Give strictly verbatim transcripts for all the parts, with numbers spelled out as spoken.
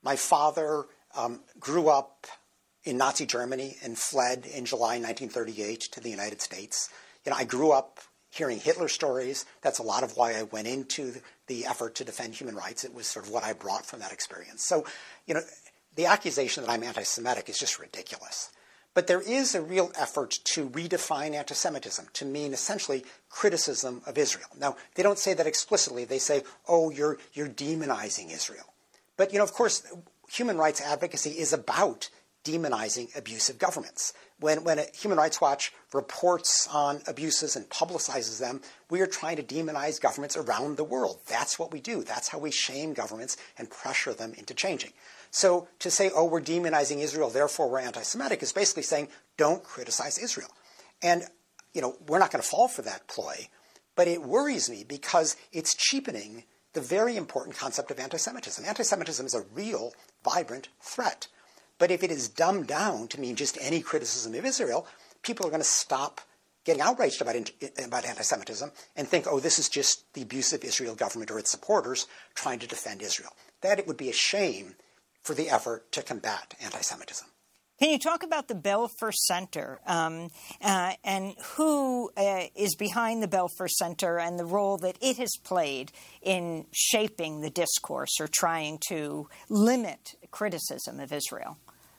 My father um, grew up in Nazi Germany and fled in July nineteen thirty-eight to the United States. You know, I grew up hearing Hitler stories. That's a lot of why I went into the effort to defend human rights. It was sort of what I brought from that experience. So, you know, the accusation that I'm anti-Semitic is just ridiculous. But there is a real effort to redefine anti-Semitism to mean essentially criticism of Israel. Now, they don't say that explicitly. They say, oh, you're, you're demonizing Israel. But, you know, of course, human rights advocacy is about demonizing abusive governments. When, when a Human Rights Watch reports on abuses and publicizes them, we are trying to demonize governments around the world. That's what we do. That's how we shame governments and pressure them into changing. So to say, oh, we're demonizing Israel, therefore we're anti-Semitic, is basically saying, don't criticize Israel. And, you know, we're not going to fall for that ploy, but it worries me because it's cheapening the very important concept of anti-Semitism. Anti-Semitism is a real, vibrant threat. But if it is dumbed down to mean just any criticism of Israel, people are going to stop getting outraged about, about anti-Semitism and think, oh, this is just the abusive Israel government or its supporters trying to defend Israel. That it would be a shame for the effort to combat anti-Semitism. Can you talk about the Belfer Center um, uh, and who uh, is behind the Belfer Center and the role that it has played in shaping the discourse or trying to limit criticism of Israel?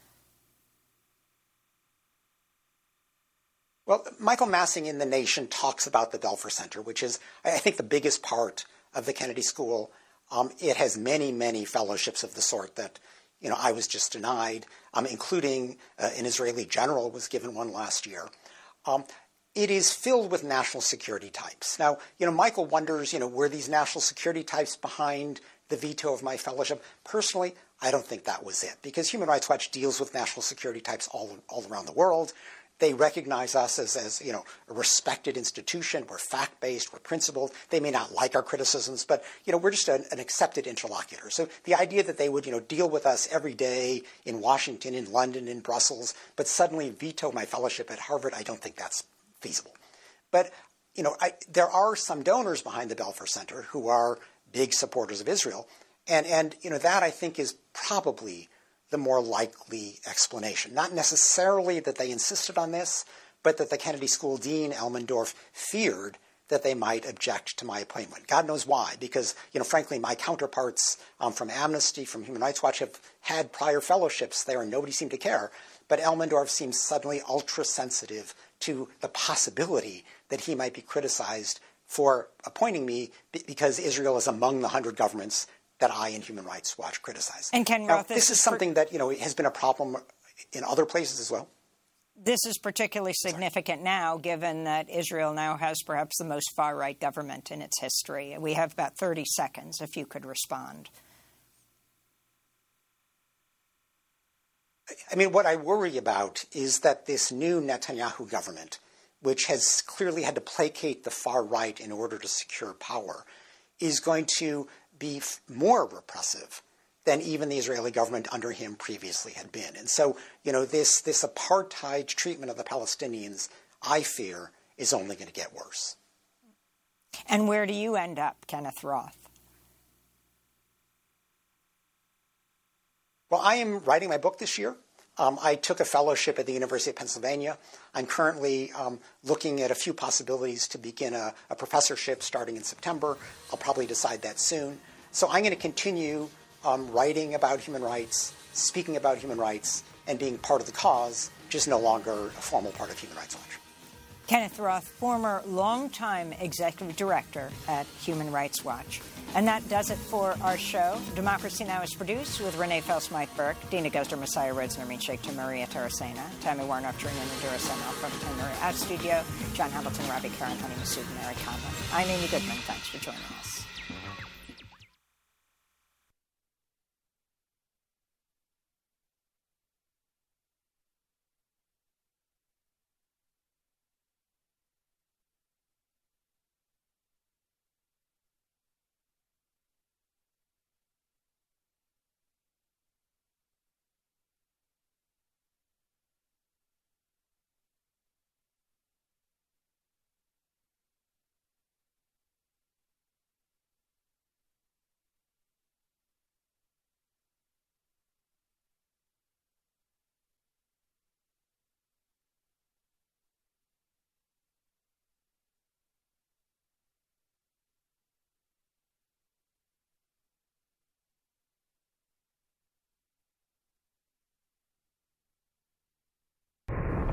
Well, Michael Massing in The Nation talks about the Belfer Center, which is, I think, the biggest part of the Kennedy School. Um, it has many, many fellowships of the sort that, you know, I was just denied, um, including uh, an Israeli general was given one last year. Um, it is filled with national security types. Now, you know, Michael wonders, you know, were these national security types behind the veto of my fellowship? Personally, I don't think that was it, because Human Rights Watch deals with national security types all, all around the world. They recognize us as, as, you know, a respected institution. We're fact-based. We're principled. They may not like our criticisms, but, you know, we're just an, an accepted interlocutor. So the idea that they would, you know, deal with us every day in Washington, in London, in Brussels, but suddenly veto my fellowship at Harvard, I don't think that's feasible. But, you know, I, there are some donors behind the Belfer Center who are big supporters of Israel. And, and you know, that I think is probably the more likely explanation. Not necessarily that they insisted on this, but that the Kennedy School Dean, Elmendorf, feared that they might object to my appointment. God knows why, because, you know, frankly, my counterparts um, from Amnesty, from Human Rights Watch have had prior fellowships there and nobody seemed to care. But Elmendorf seems suddenly ultra-sensitive to the possibility that he might be criticized for appointing me because Israel is among the hundred governments that I and Human Rights Watch criticize. And Ken now, Roth, this is something that, you know, has been a problem in other places as well. This is particularly significant now, given that Israel now has perhaps the most far-right government in its history. We have about thirty seconds, if you could respond. I mean, what I worry about is that this new Netanyahu government, which has clearly had to placate the far right in order to secure power, is going to be more repressive than even the Israeli government under him previously had been. And so, you know, this, this apartheid treatment of the Palestinians, I fear, is only going to get worse. And where do you end up, Kenneth Roth? Well, I am writing my book this year. Um, I took a fellowship at the University of Pennsylvania. I'm currently um, looking at a few possibilities to begin a, a professorship starting in September. I'll probably decide that soon. So I'm going to continue um, writing about human rights, speaking about human rights, and being part of the cause, just no longer a formal part of Human Rights Watch. Kenneth Roth, former longtime executive director at Human Rights Watch. And that does it for our show. Democracy Now! Is produced with Renee Fels-Mike-Burke, Dina Gosder, Messiah Rhodes, Nermeen Sheikh, Maria Tarasena, Tammy Warnock, Tarina Nadura, Alfred Tamer at studio, John Hamilton, Robbie Karen, Honey Masood, and Mary Conlon. I'm Amy Goodman. Thanks for joining us.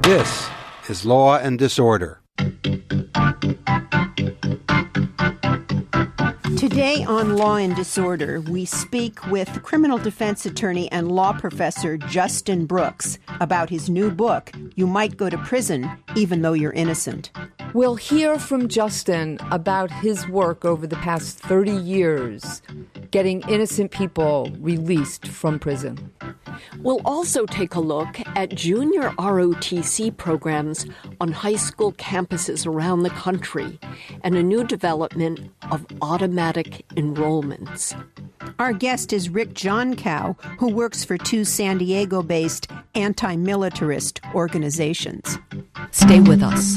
This is Law and Disorder. Today on Law and Disorder, we speak with criminal defense attorney and law professor Justin Brooks about his new book, You Might Go to Prison Even Though You're Innocent. We'll hear from Justin about his work over the past thirty years, getting innocent people released from prison. We'll also take a look at junior R O T C programs on high school campuses around the country and a new development of automatic enrollments. Our guest is Rick Johncow, who works for two San Diego-based anti-militarist organizations. Stay with us.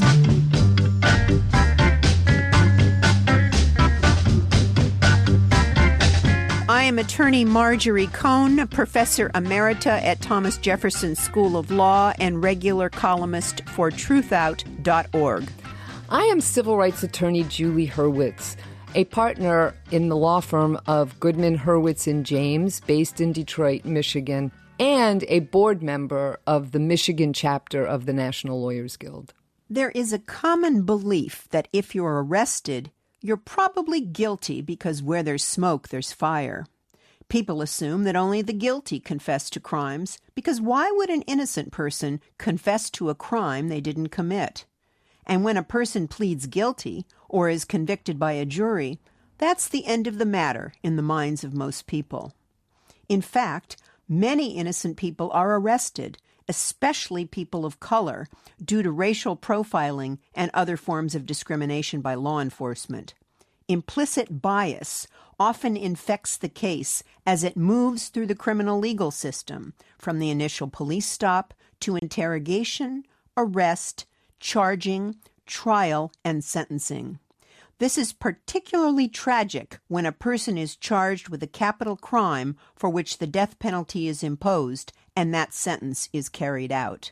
I am attorney Marjorie Cohn, professor emerita at Thomas Jefferson School of Law and regular columnist for truth out dot org. I am civil rights attorney Julie Hurwitz, a partner in the law firm of Goodman, Hurwitz and James, based in Detroit, Michigan, and a board member of the Michigan chapter of the National Lawyers Guild. There is a common belief that if you're arrested, you're probably guilty because where there's smoke, there's fire. People assume that only the guilty confess to crimes, because why would an innocent person confess to a crime they didn't commit? And when a person pleads guilty or is convicted by a jury, that's the end of the matter in the minds of most people. In fact, many innocent people are arrested, especially people of color, due to racial profiling and other forms of discrimination by law enforcement. Implicit bias often infects the case as it moves through the criminal legal system, from the initial police stop to interrogation, arrest, charging, trial, and sentencing. This is particularly tragic when a person is charged with a capital crime for which the death penalty is imposed and that sentence is carried out.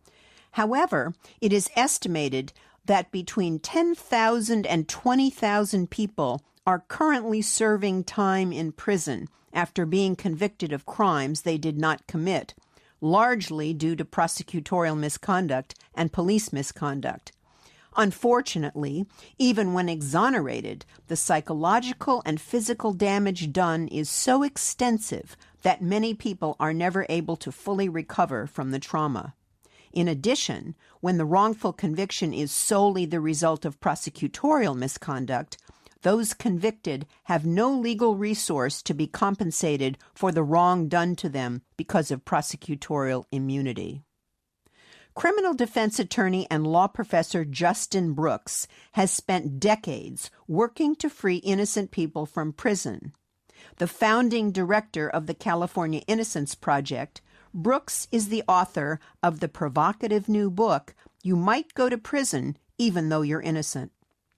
However, it is estimated that between ten thousand and twenty thousand people are currently serving time in prison after being convicted of crimes they did not commit, largely due to prosecutorial misconduct and police misconduct. Unfortunately, even when exonerated, the psychological and physical damage done is so extensive that many people are never able to fully recover from the trauma. In addition, when the wrongful conviction is solely the result of prosecutorial misconduct, those convicted have no legal resource to be compensated for the wrong done to them because of prosecutorial immunity. Criminal defense attorney and law professor Justin Brooks has spent decades working to free innocent people from prison. The founding director of the California Innocence Project, Brooks is the author of the provocative new book, You Might Go to Prison Even Though You're Innocent.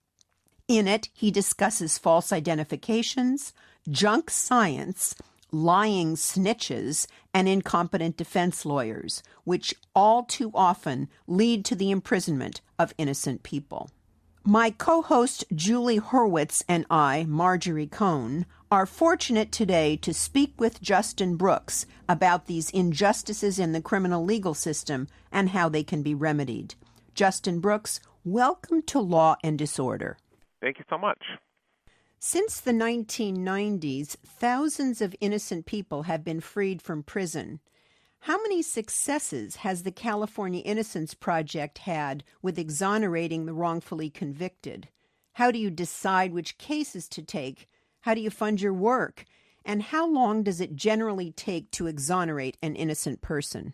In it, he discusses false identifications, junk science, lying snitches, and incompetent defense lawyers, which all too often lead to the imprisonment of innocent people. My co-host Julie Hurwitz and I, Marjorie Cohn, are fortunate today to speak with Justin Brooks about these injustices in the criminal legal system and how they can be remedied. Justin Brooks, welcome to Law and Disorder. Thank you so much. Since the nineteen nineties, thousands of innocent people have been freed from prison. How many successes has the California Innocence Project had with exonerating the wrongfully convicted? How do you decide which cases to take? How do you fund your work? And how long does it generally take to exonerate an innocent person?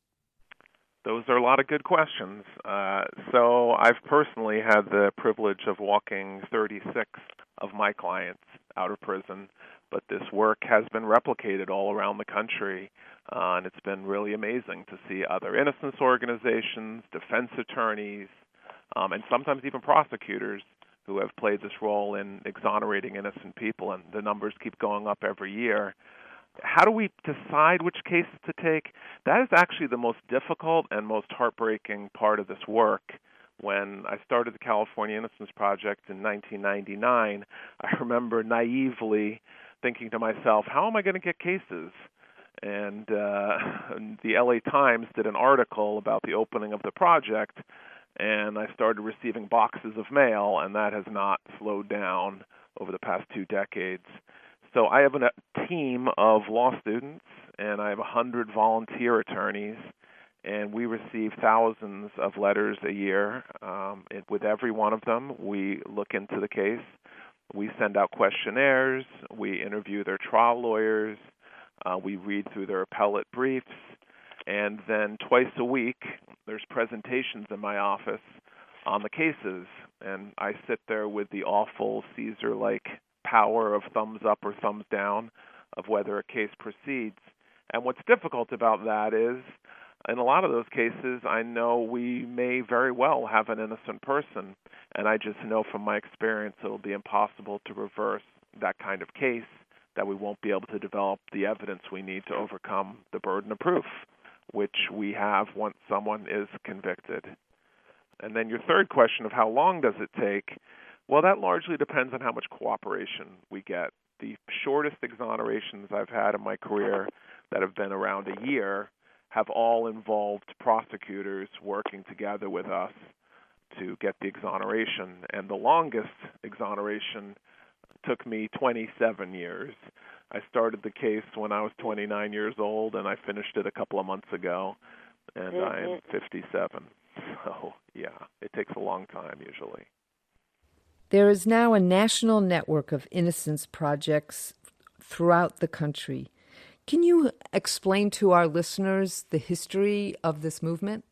Those are a lot of good questions. Uh, so I've personally had the privilege of walking thirty-six of my clients out of prison, but this work has been replicated all around the country, uh, and it's been really amazing to see other innocence organizations, defense attorneys, um, and sometimes even prosecutors who have played this role in exonerating innocent people, and the numbers keep going up every year. How do we decide which cases to take? That is actually the most difficult and most heartbreaking part of this work. When I started the California Innocence Project in nineteen ninety-nine, I remember naively thinking to myself, how am I going to get cases? And uh, the L A Times did an article about the opening of the project, and I started receiving boxes of mail, and that has not slowed down over the past two decades. So I have a team of law students, and I have one hundred volunteer attorneys, and we receive thousands of letters a year. Um, and with every one of them, we look into the case. We send out questionnaires. We interview their trial lawyers. Uh, we read through their appellate briefs. And then twice a week, there's presentations in my office on the cases. And I sit there with the awful Caesar-like power of thumbs up or thumbs down of whether a case proceeds. And what's difficult about that is, in a lot of those cases, I know we may very well have an innocent person, and I just know from my experience it'll be impossible to reverse that kind of case, that we won't be able to develop the evidence we need to overcome the burden of proof, which we have once someone is convicted. And then your third question of how long does it take, well, that largely depends on how much cooperation we get. The shortest exonerations I've had in my career that have been around a year have all involved prosecutors working together with us to get the exoneration. And the longest exoneration took me twenty-seven years. I started the case when I was twenty-nine years old, and I finished it a couple of months ago, and I am fifty-seven. So, yeah, it takes a long time usually. There is now a national network of innocence projects throughout the country. Can you explain to our listeners the history of this movement?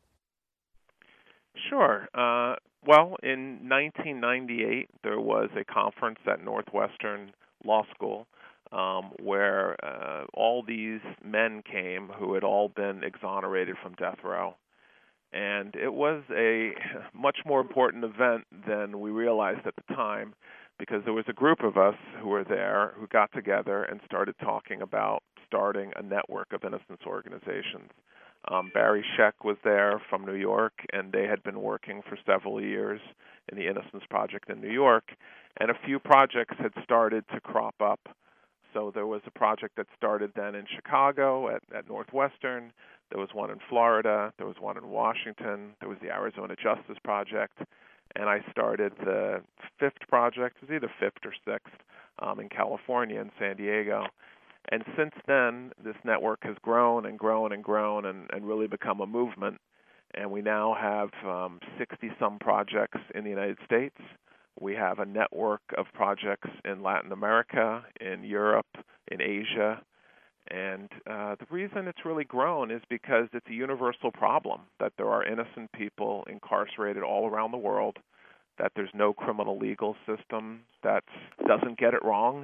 Sure. Uh, well, in nineteen ninety-eight, there was a conference at Northwestern Law School um, where uh, all these men came who had all been exonerated from death row. And it was a much more important event than we realized at the time, because there was a group of us who were there who got together and started talking about starting a network of innocence organizations. Um, Barry Scheck was there from New York, and they had been working for several years in the Innocence Project in New York, and a few projects had started to crop up. So there was a project that started then in Chicago at, at Northwestern. There was one in Florida. There was one in Washington. There was the Arizona Justice Project. And I started the fifth project, it was either fifth or sixth, um, in California, in San Diego. And since then, this network has grown and grown and grown and, and really become a movement. And we now have um, sixty-some projects in the United States. We have a network of projects in Latin America, in Europe, in Asia. And uh, the reason it's really grown is because it's a universal problem, that there are innocent people incarcerated all around the world, that there's no criminal legal system that doesn't get it wrong.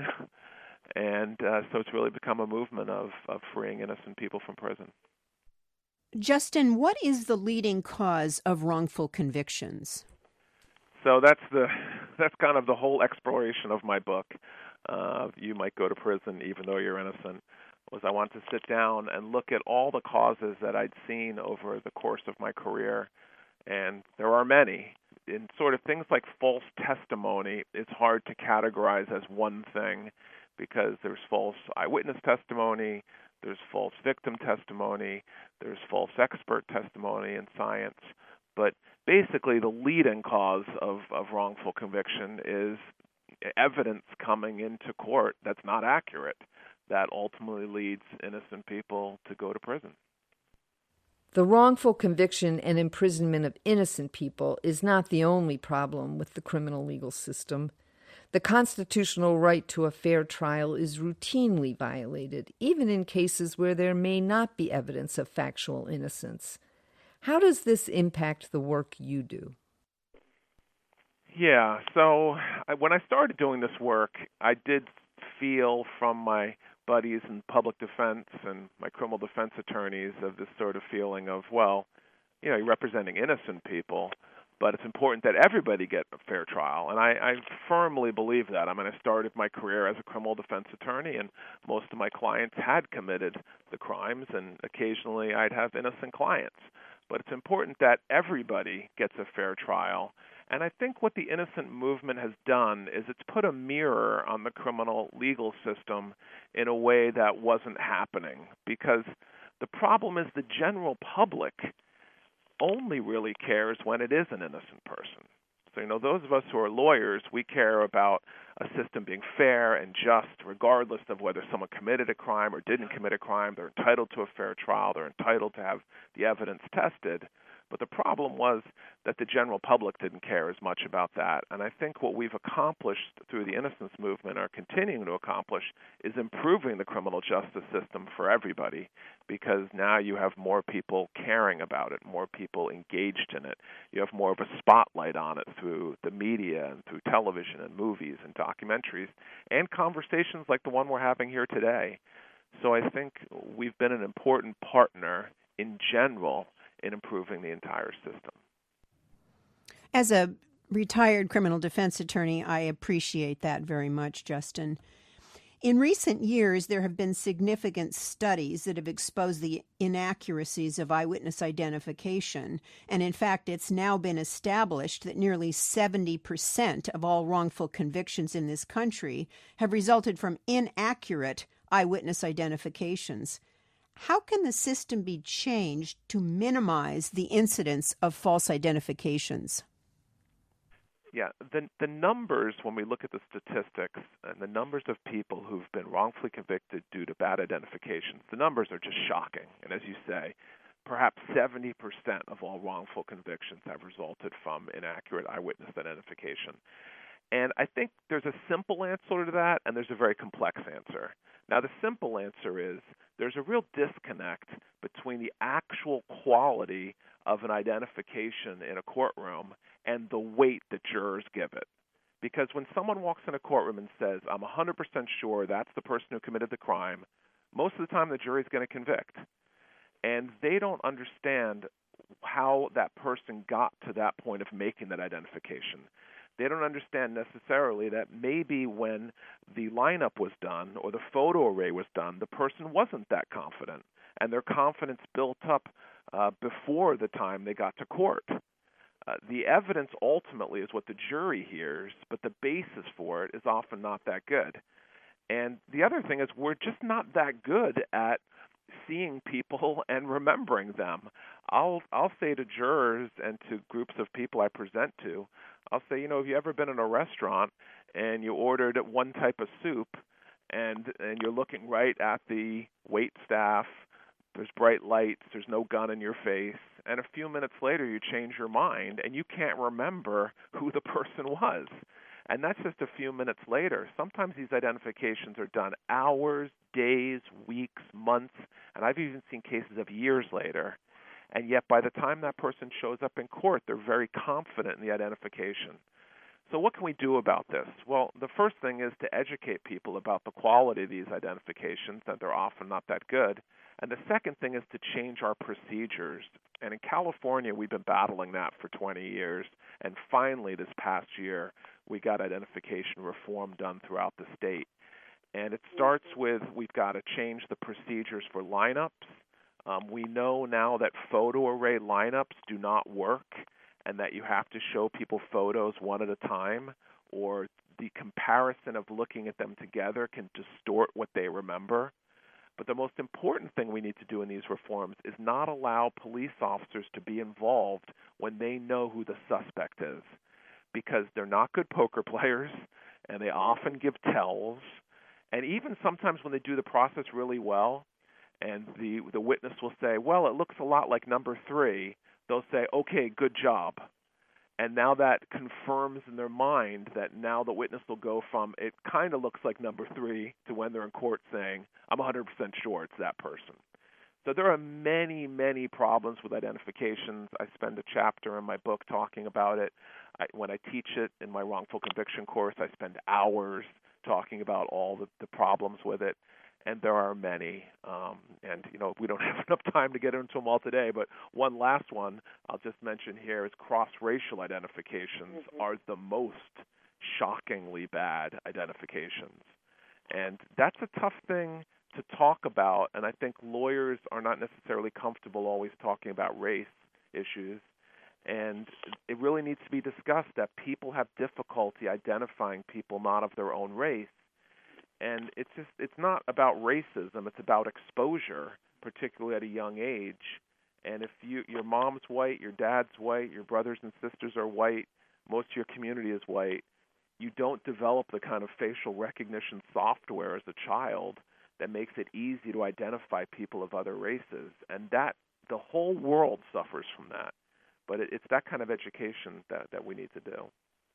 And uh, so it's really become a movement of, of freeing innocent people from prison. Justin, what is the leading cause of wrongful convictions? So that's the that's kind of the whole exploration of my book. Uh, you might go to prison even though you're innocent. Was I want to sit down and look at all the causes that I'd seen over the course of my career, and there are many. In sort of things like false testimony, it's hard to categorize as one thing because there's false eyewitness testimony, there's false victim testimony, there's false expert testimony in science. But basically the leading cause of, of wrongful conviction is evidence coming into court that's not accurate, that ultimately leads innocent people to go to prison. The wrongful conviction and imprisonment of innocent people is not the only problem with the criminal legal system. The constitutional right to a fair trial is routinely violated, even in cases where there may not be evidence of factual innocence. How does this impact the work you do? Yeah, so I, when I started doing this work, I did feel from my buddies in public defense and my criminal defense attorneys of this sort of feeling of, well, you know, you're representing innocent people, but it's important that everybody get a fair trial. And I, I firmly believe that. I mean, I started my career as a criminal defense attorney, and most of my clients had committed the crimes, and occasionally I'd have innocent clients. But it's important that everybody gets a fair trial. And I think what the innocent movement has done is it's put a mirror on the criminal legal system in a way that wasn't happening, because the problem is the general public only really cares when it is an innocent person. So, you know, those of us who are lawyers, we care about a system being fair and just, regardless of whether someone committed a crime or didn't commit a crime. They're entitled to a fair trial. They're entitled to have the evidence tested. But the problem was that the general public didn't care as much about that. And I think what we've accomplished through the innocence movement, are continuing to accomplish, is improving the criminal justice system for everybody, because now you have more people caring about it, more people engaged in it. You have more of a spotlight on it through the media and through television and movies and documentaries and conversations like the one we're having here today. So I think we've been an important partner in general in improving the entire system. As a retired criminal defense attorney, I appreciate that very much, Justin. In recent years, there have been significant studies that have exposed the inaccuracies of eyewitness identification. And in fact, it's now been established that nearly seventy percent of all wrongful convictions in this country have resulted from inaccurate eyewitness identifications. How can the system be changed to minimize the incidence of false identifications? Yeah, the the numbers, when we look at the statistics and the numbers of people who've been wrongfully convicted due to bad identifications, the numbers are just shocking. And as you say, perhaps seventy percent of all wrongful convictions have resulted from inaccurate eyewitness identification. And I think there's a simple answer to that, and there's a very complex answer. Now, the simple answer is there's a real disconnect between the actual quality of an identification in a courtroom and the weight that jurors give it. Because when someone walks in a courtroom and says, I'm one hundred percent sure that's the person who committed the crime, most of the time the jury's going to convict. And they don't understand how that person got to that point of making that identification. They don't understand necessarily that maybe when the lineup was done or the photo array was done, the person wasn't that confident, and their confidence built up uh, before the time they got to court. Uh, the evidence ultimately is what the jury hears, but the basis for it is often not that good. And the other thing is we're just not that good at seeing people and remembering them. I'll I'll say to jurors and to groups of people I present to, I'll say, you know, have you ever been in a restaurant and you ordered one type of soup and and you're looking right at the wait staff, there's bright lights, there's no gun in your face, and a few minutes later you change your mind and you can't remember who the person was. And that's just a few minutes later. Sometimes these identifications are done hours, days, weeks, months, and I've even seen cases of years later. And yet by the time that person shows up in court, they're very confident in the identification. So what can we do about this? Well, the first thing is to educate people about the quality of these identifications, that they're often not that good. And the second thing is to change our procedures. And in California, we've been battling that for twenty years. And finally, this past year, we got identification reform done throughout the state. And it starts with we've got to change the procedures for lineups. Um, we know now that photo array lineups do not work, and that you have to show people photos one at a time, or the comparison of looking at them together can distort what they remember. But the most important thing we need to do in these reforms is not allow police officers to be involved when they know who the suspect is, because they're not good poker players, and they often give tells. And even sometimes when they do the process really well, and the the witness will say, well, it looks a lot like number three, they'll say, okay, good job. And now that confirms in their mind that now the witness will go from it kind of looks like number three to when they're in court saying, I'm one hundred percent sure it's that person. So there are many, many problems with identifications. I spend a chapter in my book talking about it. I, when I teach it in my wrongful conviction course, I spend hours talking about all the, the problems with it. And there are many, um, and you know we don't have enough time to get into them all today. But one last one I'll just mention here is cross-racial identifications mm-hmm. are the most shockingly bad identifications, and that's a tough thing to talk about. And I think lawyers are not necessarily comfortable always talking about race issues. And it really needs to be discussed that people have difficulty identifying people not of their own race. And it's just it's not about racism, it's about exposure, particularly at a young age. And if you your mom's white, your dad's white, your brothers and sisters are white, most of your community is white, you don't develop the kind of facial recognition software as a child that makes it easy to identify people of other races. And that the whole world suffers from that. But it, it's that kind of education that, that we need to do.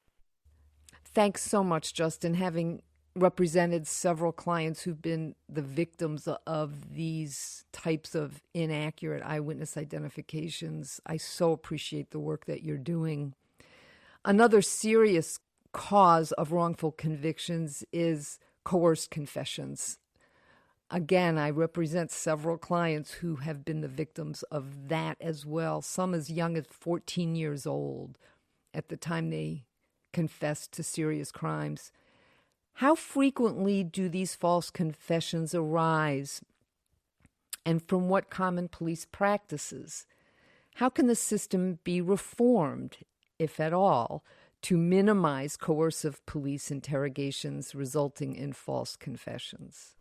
Thanks so much, Justin. Having represented several clients who've been the victims of these types of inaccurate eyewitness identifications, I so appreciate the work that you're doing. Another serious cause of wrongful convictions is coerced confessions. Again, I represent several clients who have been the victims of that as well, some as young as fourteen years old at the time they confessed to serious crimes. How frequently do these false confessions arise, and from what common police practices? How can the system be reformed, if at all, to minimize coercive police interrogations resulting in false confessions?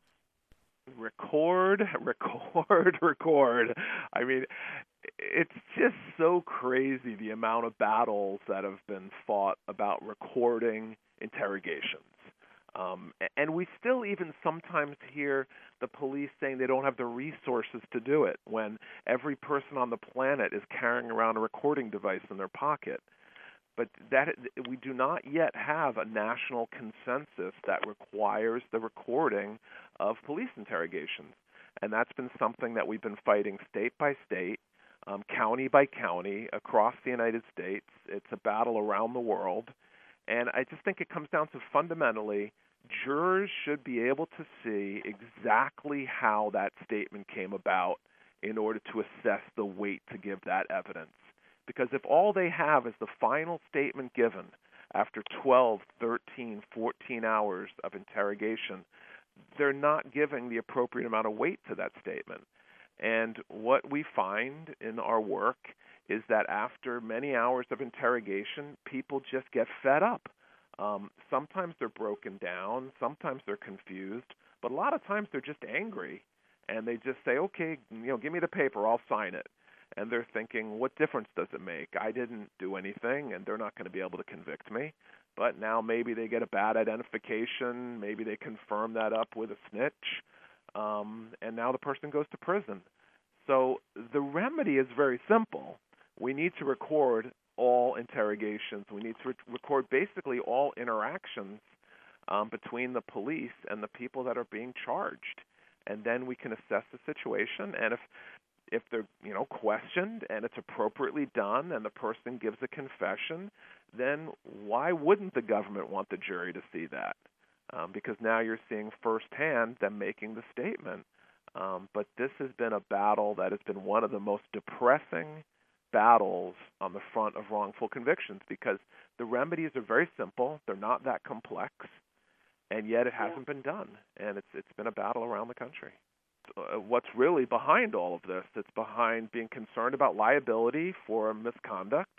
Record, record, record. I mean, it's just so crazy the amount of battles that have been fought about recording interrogations. Um, and we still even sometimes hear the police saying they don't have the resources to do it when every person on the planet is carrying around a recording device in their pocket. But that we do not yet have a national consensus that requires the recording of police interrogations. And that's been something that we've been fighting state by state, um, county by county, across the United States. It's a battle around the world. And I just think it comes down to fundamentally, jurors should be able to see exactly how that statement came about in order to assess the weight to give that evidence. Because if all they have is the final statement given after twelve, thirteen, fourteen hours of interrogation, they're not giving the appropriate amount of weight to that statement. And what we find in our work is that after many hours of interrogation, people just get fed up. Um, sometimes they're broken down, sometimes they're confused, but a lot of times they're just angry. And they just say, okay, you know, give me the paper, I'll sign it. And they're thinking, what difference does it make? I didn't do anything, and they're not going to be able to convict me. But now maybe they get a bad identification, maybe they confirm that up with a snitch, um, and now the person goes to prison. So the remedy is very simple. We need to record all interrogations. We need to re- record basically all interactions um, between the police and the people that are being charged. And then we can assess the situation, and if If they're, you know, questioned and it's appropriately done and the person gives a confession, then why wouldn't the government want the jury to see that? Um, because now you're seeing firsthand them making the statement. Um, but this has been a battle that has been one of the most depressing battles on the front of wrongful convictions, because the remedies are very simple. They're not that complex, and yet it hasn't been done. And it's it's been a battle around the country. Uh, what's really behind all of this? It's behind being concerned about liability for misconduct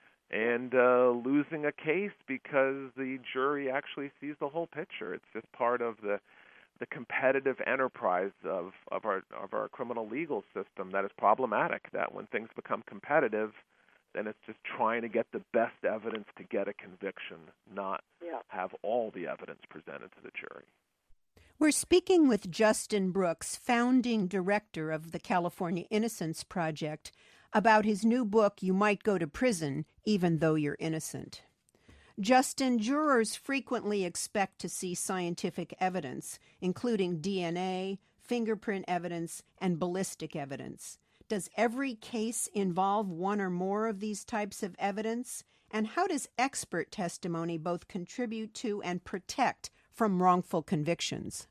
and uh, losing a case because the jury actually sees the whole picture. It's just part of the the competitive enterprise of, of our of our criminal legal system that is problematic, that when things become competitive, then it's just trying to get the best evidence to get a conviction, not yeah. have all the evidence presented to the jury. We're speaking with Justin Brooks, founding director of the California Innocence Project, about his new book, You Might Go to Prison, Even Though You're Innocent. Justin, jurors frequently expect to see scientific evidence, including D N A, fingerprint evidence, and ballistic evidence. Does every case involve one or more of these types of evidence? And how does expert testimony both contribute to and protect from wrongful convictions?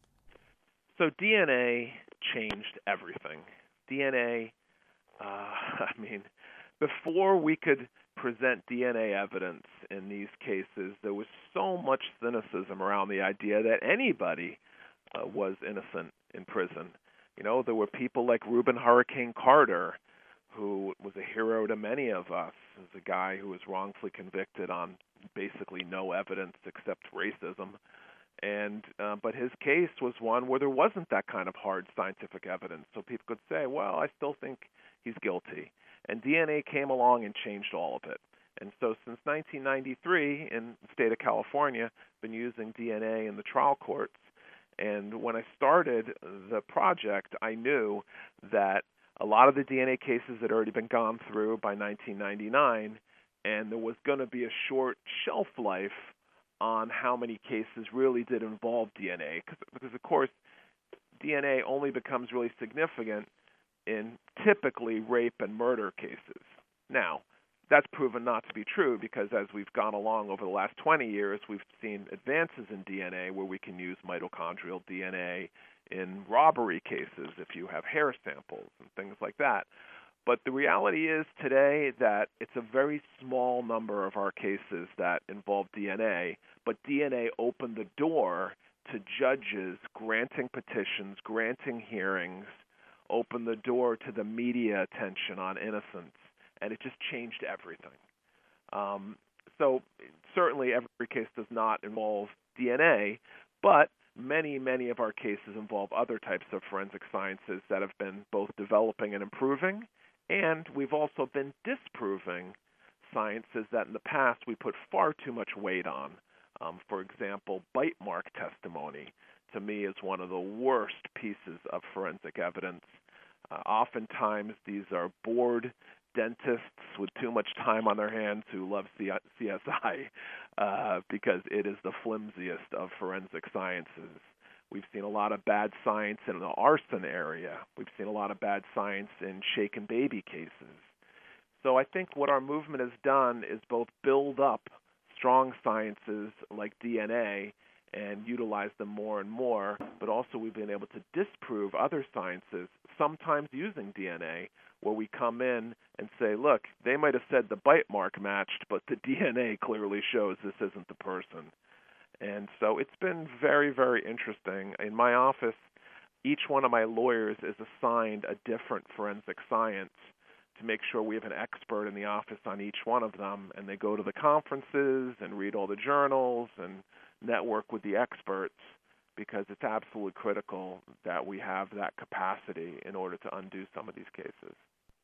So D N A changed everything. D N A, uh, I mean, before we could present D N A evidence in these cases, there was so much cynicism around the idea that anybody uh, was innocent in prison. You know, there were people like Reuben Hurricane Carter who was a hero to many of us, as a guy who was wrongfully convicted on basically no evidence except racism. And uh, but his case was one where there wasn't that kind of hard scientific evidence, so people could say, well, I still think he's guilty. And D N A came along and changed all of it. And so since nineteen ninety-three, in the state of California, I've been using D N A in the trial courts. And when I started the project, I knew that a lot of the D N A cases had already been gone through by nineteen ninety-nine, and there was going to be a short shelf life on how many cases really did involve D N A, because, because of course, D N A only becomes really significant in typically rape and murder cases. Now, that's proven not to be true, because as we've gone along over the last twenty years, we've seen advances in D N A where we can use mitochondrial D N A in robbery cases if you have hair samples and things like that. But the reality is today that it's a very small number of our cases that involve D N A, but D N A opened the door to judges granting petitions, granting hearings, opened the door to the media attention on innocence, and it just changed everything. Um, so certainly every case does not involve D N A, but many, many of our cases involve other types of forensic sciences that have been both developing and improving. And we've also been disproving sciences that in the past we put far too much weight on. Um, for example, bite mark testimony, to me, is one of the worst pieces of forensic evidence. Uh, oftentimes, these are bored dentists with too much time on their hands who love C S I uh, because it is the flimsiest of forensic sciences. We've seen a lot of bad science in the arson area. We've seen a lot of bad science in shaken baby cases. So I think what our movement has done is both build up strong sciences like D N A and utilize them more and more, but also we've been able to disprove other sciences, sometimes using D N A, where we come in and say, look, they might have said the bite mark matched, but the D N A clearly shows this isn't the person. And so it's been very, very interesting. In my office, each one of my lawyers is assigned a different forensic science to make sure we have an expert in the office on each one of them, and they go to the conferences and read all the journals and network with the experts, because it's absolutely critical that we have that capacity in order to undo some of these cases.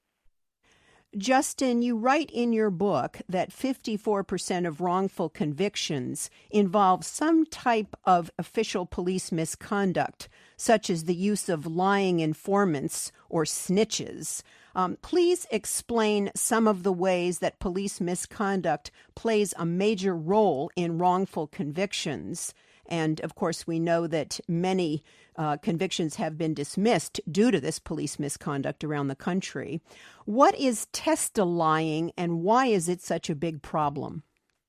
Justin, you write in your book that fifty-four percent of wrongful convictions involve some type of official police misconduct, such as the use of lying informants or snitches. Um, please explain some of the ways that police misconduct plays a major role in wrongful convictions. And, of course, we know that many uh, convictions have been dismissed due to this police misconduct around the country. What is test lying, and why is it such a big problem?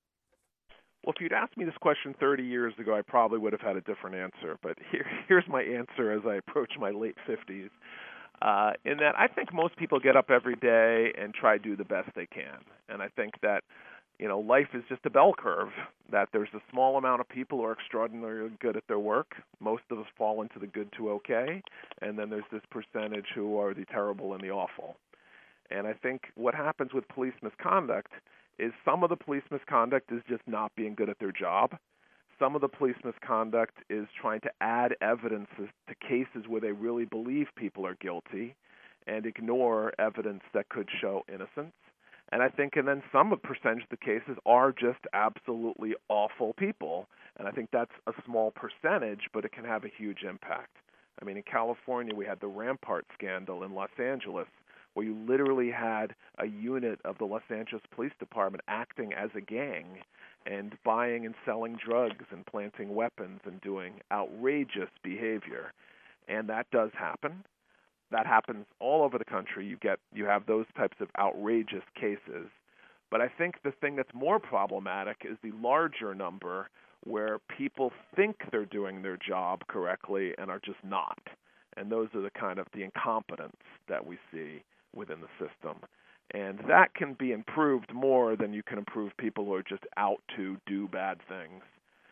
Well, if you'd asked me this question thirty years ago, I probably would have had a different answer. But here, here's my answer as I approach my late fifties, uh, in that I think most people get up every day and try to do the best they can. And I think that You know, life is just a bell curve, that there's a small amount of people who are extraordinarily good at their work. Most of us fall into the good to okay. And then there's this percentage who are the terrible and the awful. And I think what happens with police misconduct is some of the police misconduct is just not being good at their job. Some of the police misconduct is trying to add evidence to cases where they really believe people are guilty and ignore evidence that could show innocence. And I think, and then some percentage of the cases are just absolutely awful people. And I think that's a small percentage, but it can have a huge impact. I mean, in California, we had the Rampart scandal in Los Angeles, where you literally had a unit of the Los Angeles Police Department acting as a gang and buying and selling drugs and planting weapons and doing outrageous behavior. And that does happen. That happens all over the country. You get you have those types of outrageous cases. But I think the thing that's more problematic is the larger number where people think they're doing their job correctly and are just not. And those are the kind of the incompetence that we see within the system. And that can be improved more than you can improve people who are just out to do bad things.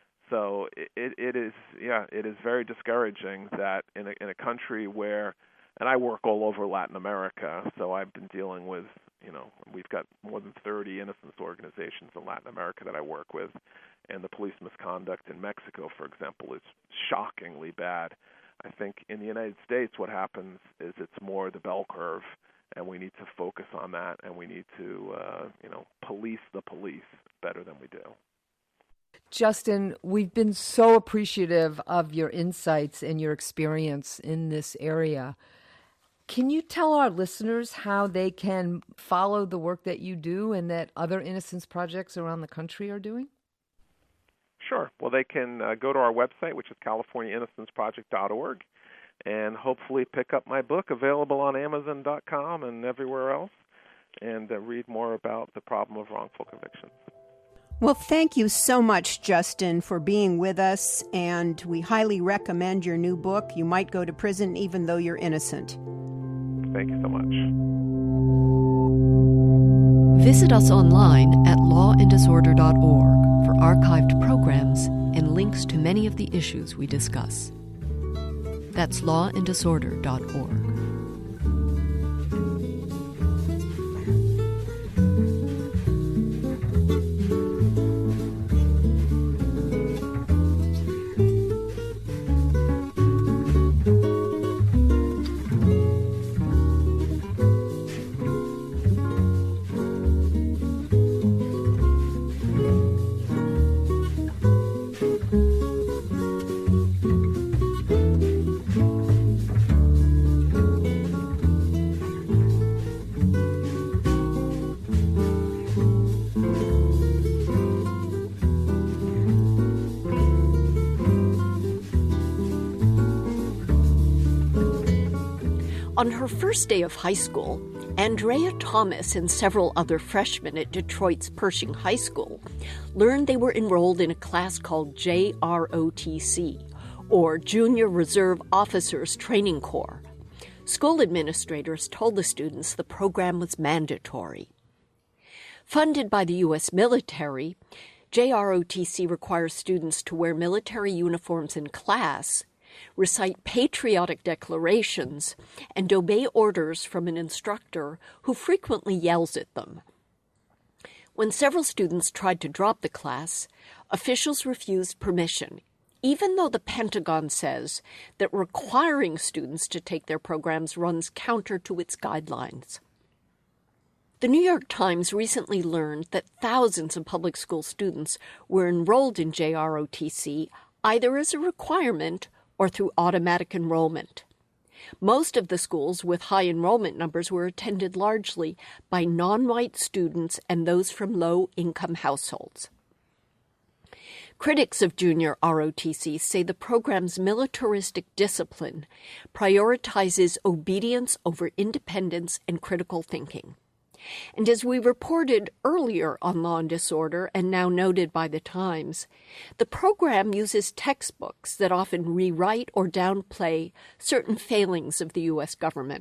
So it, it is, yeah, it is very discouraging that in a, in a country where And I work all over Latin America, so I've been dealing with, you know, we've got more than thirty innocence organizations in Latin America that I work with. And the police misconduct in Mexico, for example, is shockingly bad. I think in the United States what happens is it's more the bell curve, and we need to focus on that, and we need to, uh, you know, police the police better than we do. Justin, we've been so appreciative of your insights and your experience in this area. Can you tell our listeners how they can follow the work that you do and that other innocence projects around the country are doing? Sure. Well, they can uh, go to our website, which is california innocence project dot org, and hopefully pick up my book, available on amazon dot com and everywhere else, and uh, read more about the problem of wrongful convictions. Well, thank you so much, Justin, for being with us, and we highly recommend your new book, You Might Go to Prison Even Though You're Innocent. Thank you so much. Visit us online at law and disorder dot org for archived programs and links to many of the issues we discuss. That's law and disorder dot org. On her first day of high school, Andrea Thomas and several other freshmen at Detroit's Pershing High School learned they were enrolled in a class called J R O T C, or Junior Reserve Officers Training Corps. School administrators told the students the program was mandatory. Funded by the U S military, J R O T C requires students to wear military uniforms in class, recite patriotic declarations, and obey orders from an instructor who frequently yells at them. When several students tried to drop the class, officials refused permission, even though the Pentagon says that requiring students to take their programs runs counter to its guidelines. The New York Times recently learned that thousands of public school students were enrolled in J R O T C either as a requirement or through automatic enrollment. Most of the schools with high enrollment numbers were attended largely by non-white students and those from low-income households. Critics of Junior R O T C say the program's militaristic discipline prioritizes obedience over independence and critical thinking. And as we reported earlier on Law and Disorder, and now noted by the Times, the program uses textbooks that often rewrite or downplay certain failings of the U S government.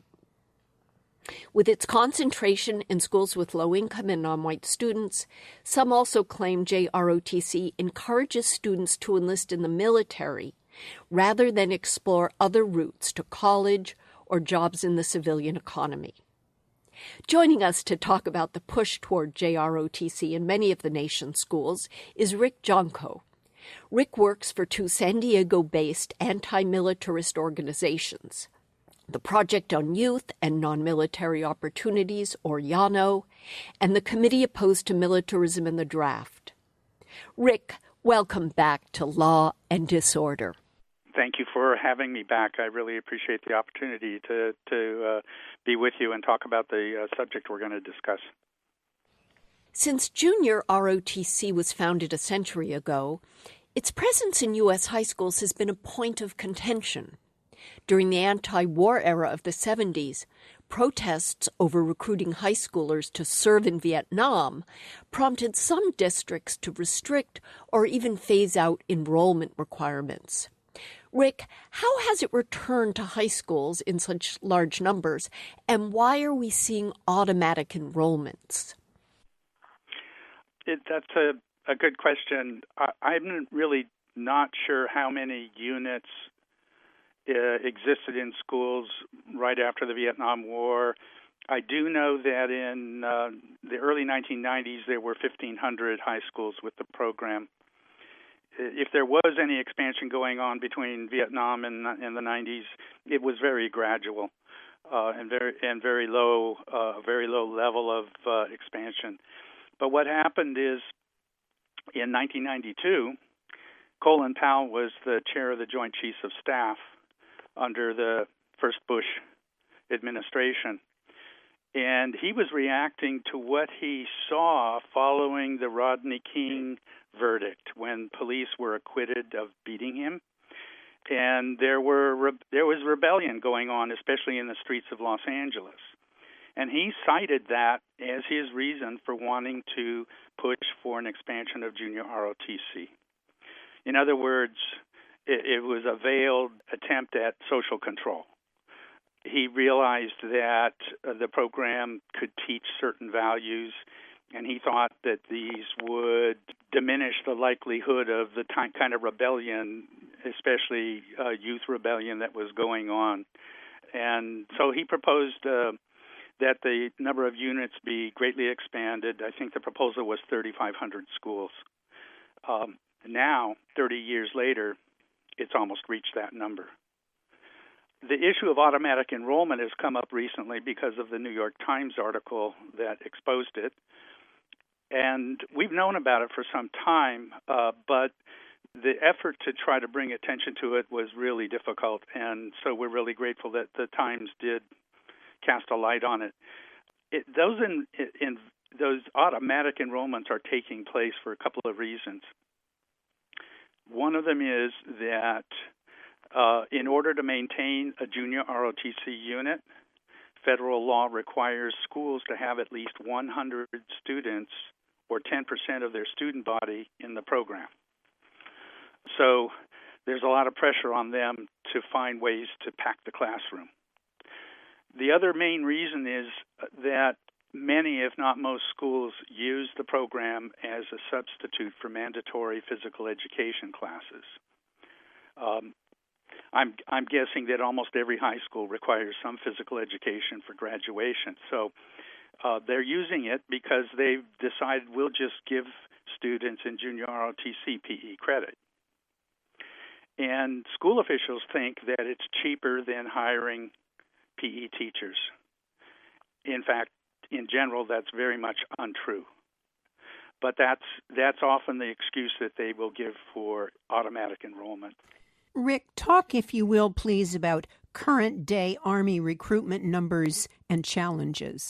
With its concentration in schools with low-income and non-white students, some also claim J R O T C encourages students to enlist in the military rather than explore other routes to college or jobs in the civilian economy. Joining us to talk about the push toward J R O T C in many of the nation's schools is Rick Jonko. Rick works for two San Diego-based anti-militarist organizations, the Project on Youth and Non-Military Opportunities, or YANO, and the Committee Opposed to Militarism and the Draft. Rick, welcome back to Law and Disorder. Thank you for having me back. I really appreciate the opportunity to, to uh, be with you and talk about the uh, subject we're going to discuss. Since Junior R O T C was founded a century ago, its presence in U S high schools has been a point of contention. During the anti-war era of the seventies, protests over recruiting high schoolers to serve in Vietnam prompted some districts to restrict or even phase out enrollment requirements. Rick, how has it returned to high schools in such large numbers, and why are we seeing automatic enrollments? It, that's a, a good question. I, I'm really not sure how many units uh, existed in schools right after the Vietnam War. I do know that in uh, the early nineteen nineties, there were fifteen hundred high schools with the program. If there was any expansion going on between Vietnam and, and the nineties, it was very gradual uh, and very and very low, uh, very low level of uh, expansion. But what happened is, in nineteen ninety-two, Colin Powell was the chair of the Joint Chiefs of Staff under the first Bush administration. And he was reacting to what he saw following the Rodney King verdict, when police were acquitted of beating him. And there were there was rebellion going on, especially in the streets of Los Angeles. And he cited that as his reason for wanting to push for an expansion of junior R O T C. In other words, it, it was a veiled attempt at social control. He realized that uh, the program could teach certain values, and he thought that these would diminish the likelihood of the t- kind of rebellion, especially uh, youth rebellion, that was going on. And so he proposed uh, that the number of units be greatly expanded. I think the proposal was thirty-five hundred schools. Um, now, thirty years later, it's almost reached that number. The issue of automatic enrollment has come up recently because of the New York Times article that exposed it. And we've known about it for some time, uh, but the effort to try to bring attention to it was really difficult. And so we're really grateful that the Times did cast a light on it. it those in, in those automatic enrollments are taking place for a couple of reasons. One of them is that Uh, in order to maintain a junior R O T C unit, federal law requires schools to have at least one hundred students or ten percent of their student body in the program. So there's a lot of pressure on them to find ways to pack the classroom. The other main reason is that many, if not most, schools use the program as a substitute for mandatory physical education classes. Um, I'm, I'm guessing that almost every high school requires some physical education for graduation. So uh, they're using it because they've decided we'll just give students in junior R O T C P E credit. And school officials think that it's cheaper than hiring P E teachers. In fact, in general, that's very much untrue. But that's that's often the excuse that they will give for automatic enrollment. Rick, talk, if you will, please, about current-day Army recruitment numbers and challenges.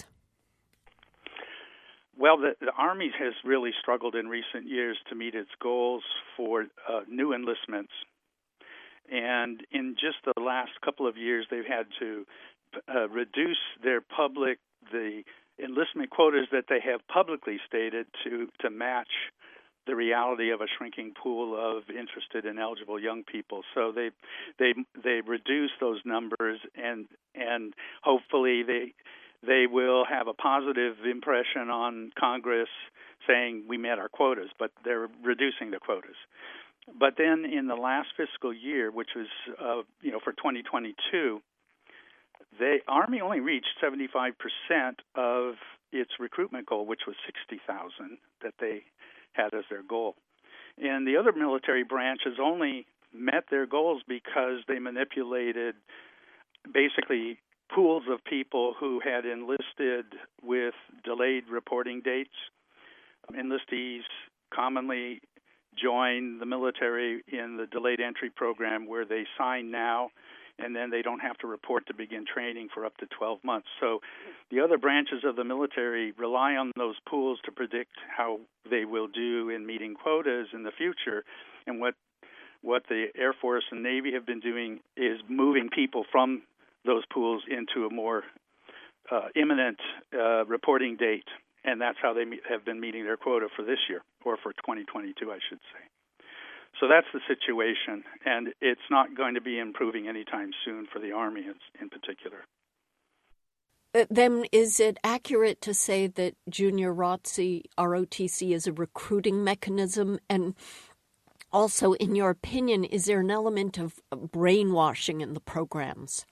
Well, the, the Army has really struggled in recent years to meet its goals for uh, new enlistments. And in just the last couple of years, they've had to uh, reduce their public, the enlistment quotas that they have publicly stated to, to match the reality of a shrinking pool of interested and eligible young people. So they they they reduce those numbers, and and hopefully they they will have a positive impression on Congress saying we met our quotas, but they're reducing the quotas. But then in the last fiscal year, which was uh, you know for twenty twenty-two, the Army only reached seventy-five percent of its recruitment goal, which was sixty thousand that they had as their goal. And the other military branches only met their goals because they manipulated basically pools of people who had enlisted with delayed reporting dates. Enlistees commonly join the military in the delayed entry program where they sign now and then they don't have to report to begin training for up to twelve months. So the other branches of the military rely on those pools to predict how they will do in meeting quotas in the future. And what what the Air Force and Navy have been doing is moving people from those pools into a more uh, imminent uh, reporting date. And that's how they have been meeting their quota for this year, or for twenty twenty-two, I should say. So that's the situation, and it's not going to be improving anytime soon for the Army in particular. Then is it accurate to say that junior R O T C, R O T C is a recruiting mechanism? And Also, in your opinion, is there an element of brainwashing in the programs?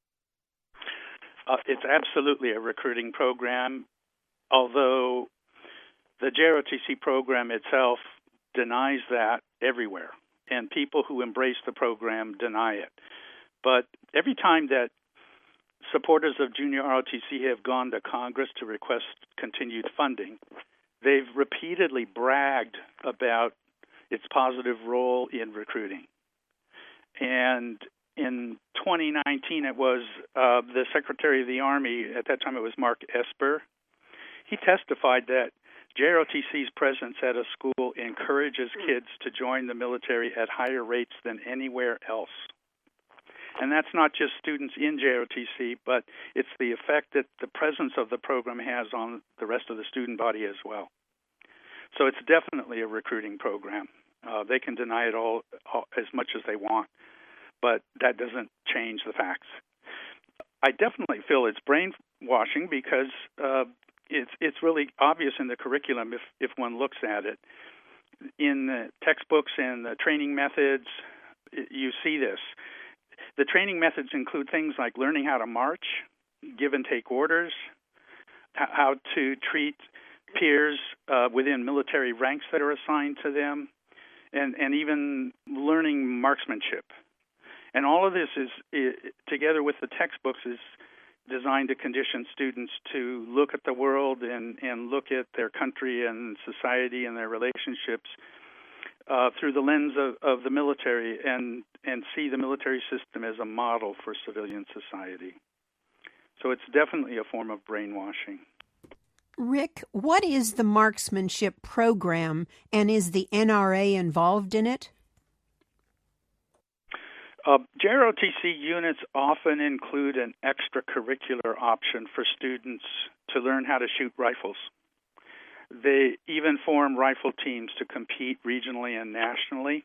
Uh, it's absolutely a recruiting program, although the J R O T C program itself denies that everywhere, and people who embrace the program deny it. But every time that supporters of Junior R O T C have gone to Congress to request continued funding, they've repeatedly bragged about its positive role in recruiting. And in twenty nineteen, it was uh, the Secretary of the Army, at that time it was Mark Esper. He testified that J R O T C's presence at a school encourages kids to join the military at higher rates than anywhere else. And that's not just students in J R O T C, but it's the effect that the presence of the program has on the rest of the student body as well. So it's definitely a recruiting program. Uh, they can deny it all, all as much as they want, but that doesn't change the facts. I definitely feel it's brainwashing because uh, it's it's really obvious in the curriculum if, if one looks at it. In the textbooks and the training methods, you see this. The training methods include things like learning how to march, give and take orders, how to treat peers uh, within military ranks that are assigned to them, and, and even learning marksmanship. And all of this is, is, together with the textbooks, is designed to condition students to look at the world and, and look at their country and society and their relationships uh, through the lens of, of the military and, and see the military system as a model for civilian society. So it's definitely a form of brainwashing. Rick, what is the marksmanship program, and is the N R A involved in it? Uh, J R O T C units often include an extracurricular option for students to learn how to shoot rifles. They even form rifle teams to compete regionally and nationally.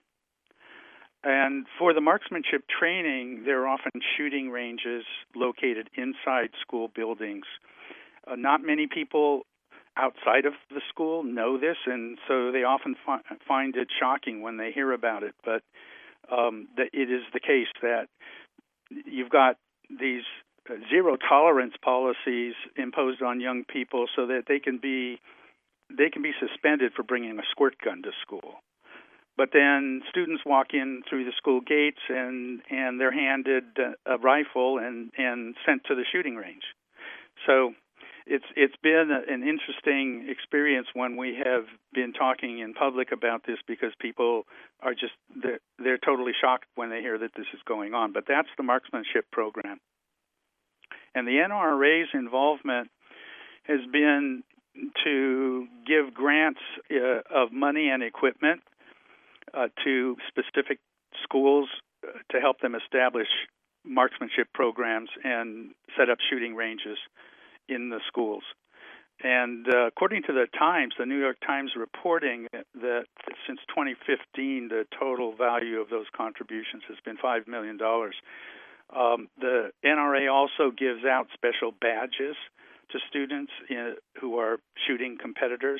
And for the marksmanship training, there are often shooting ranges located inside school buildings. Uh, not many people outside of the school know this, and so they often fi- find it shocking when they hear about it. But um, the, it is the case that you've got these uh, zero tolerance policies imposed on young people so that they can be they can be suspended for bringing a squirt gun to school. But then students walk in through the school gates and, and they're handed a, a rifle and, and sent to the shooting range. So it's it's been an interesting experience when we have been talking in public about this because people are just, they're, they're totally shocked when they hear that this is going on. But that's the marksmanship program. And the N R A's involvement has been to give grants uh, of money and equipment uh, to specific schools uh, to help them establish marksmanship programs and set up shooting ranges in the schools. And uh, according to the Times, the New York Times reporting that since twenty fifteen, the total value of those contributions has been five million dollars. Um, the N R A also gives out special badges to students in, who are shooting competitors.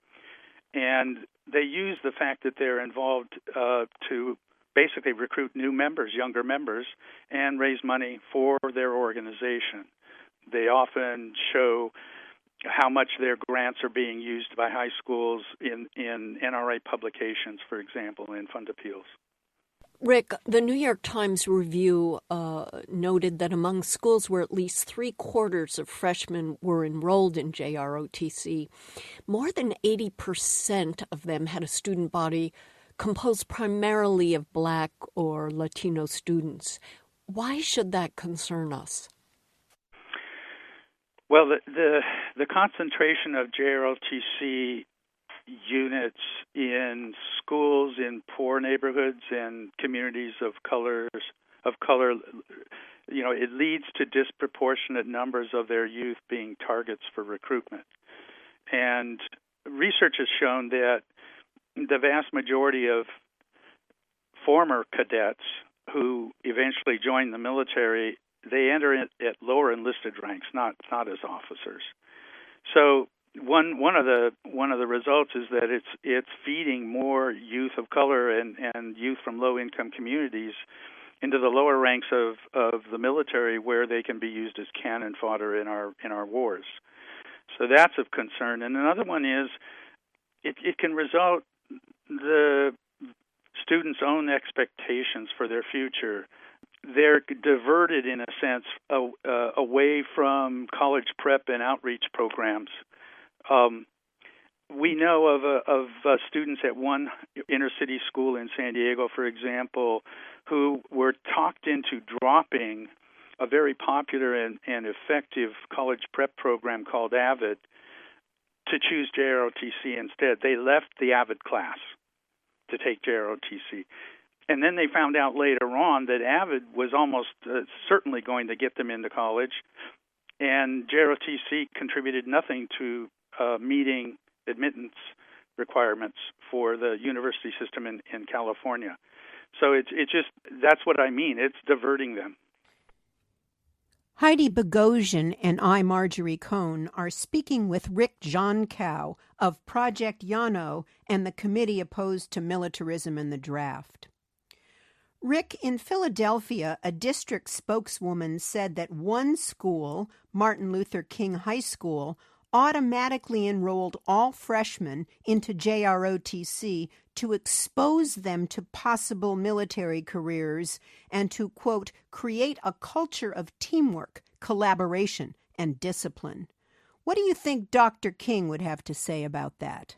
And they use the fact that they're involved uh, to basically recruit new members, younger members, and raise money for their organization. They often show how much their grants are being used by high schools in, in N R A publications, for example, in fund appeals. Rick, the New York Times review uh, noted that among schools where at least three quarters of freshmen were enrolled in J R O T C, more than eighty percent of them had a student body composed primarily of Black or Latino students. Why should that concern us? Well, the the, the concentration of J R O T C units in schools in poor neighborhoods and communities of colors of color, you know, it leads to disproportionate numbers of their youth being targets for recruitment. And research has shown that the vast majority of former cadets who eventually join the military, they enter at lower enlisted ranks, not not as officers. So one one of the one of the results is that it's it's feeding more youth of color and, and youth from low income communities into the lower ranks of, of the military, where they can be used as cannon fodder in our in our wars. So that's of concern. And another one is it, it can result the students' own expectations for their future. They're diverted, in a sense, uh, uh, away from college prep and outreach programs. Um, we know of uh, of uh, students at one inner city school in San Diego, for example, who were talked into dropping a very popular and, and effective college prep program called AVID to choose J R O T C instead. They left the AVID class to take J R O T C. And then they found out later on that AVID was almost uh, certainly going to get them into college, and J R O T C contributed nothing to uh, meeting admittance requirements for the university system in, in California. So it's it's just, that's what I mean. It's diverting them. Heidi Bogosian and I, Marjorie Cohn, are speaking with Rick Johncow of Project Yano and the committee opposed to militarism in the draft. Rick, in Philadelphia, a district spokeswoman said that one school, Martin Luther King High School, automatically enrolled all freshmen into J R O T C to expose them to possible military careers and to, quote, create a culture of teamwork, collaboration, and discipline. What do you think Doctor King would have to say about that?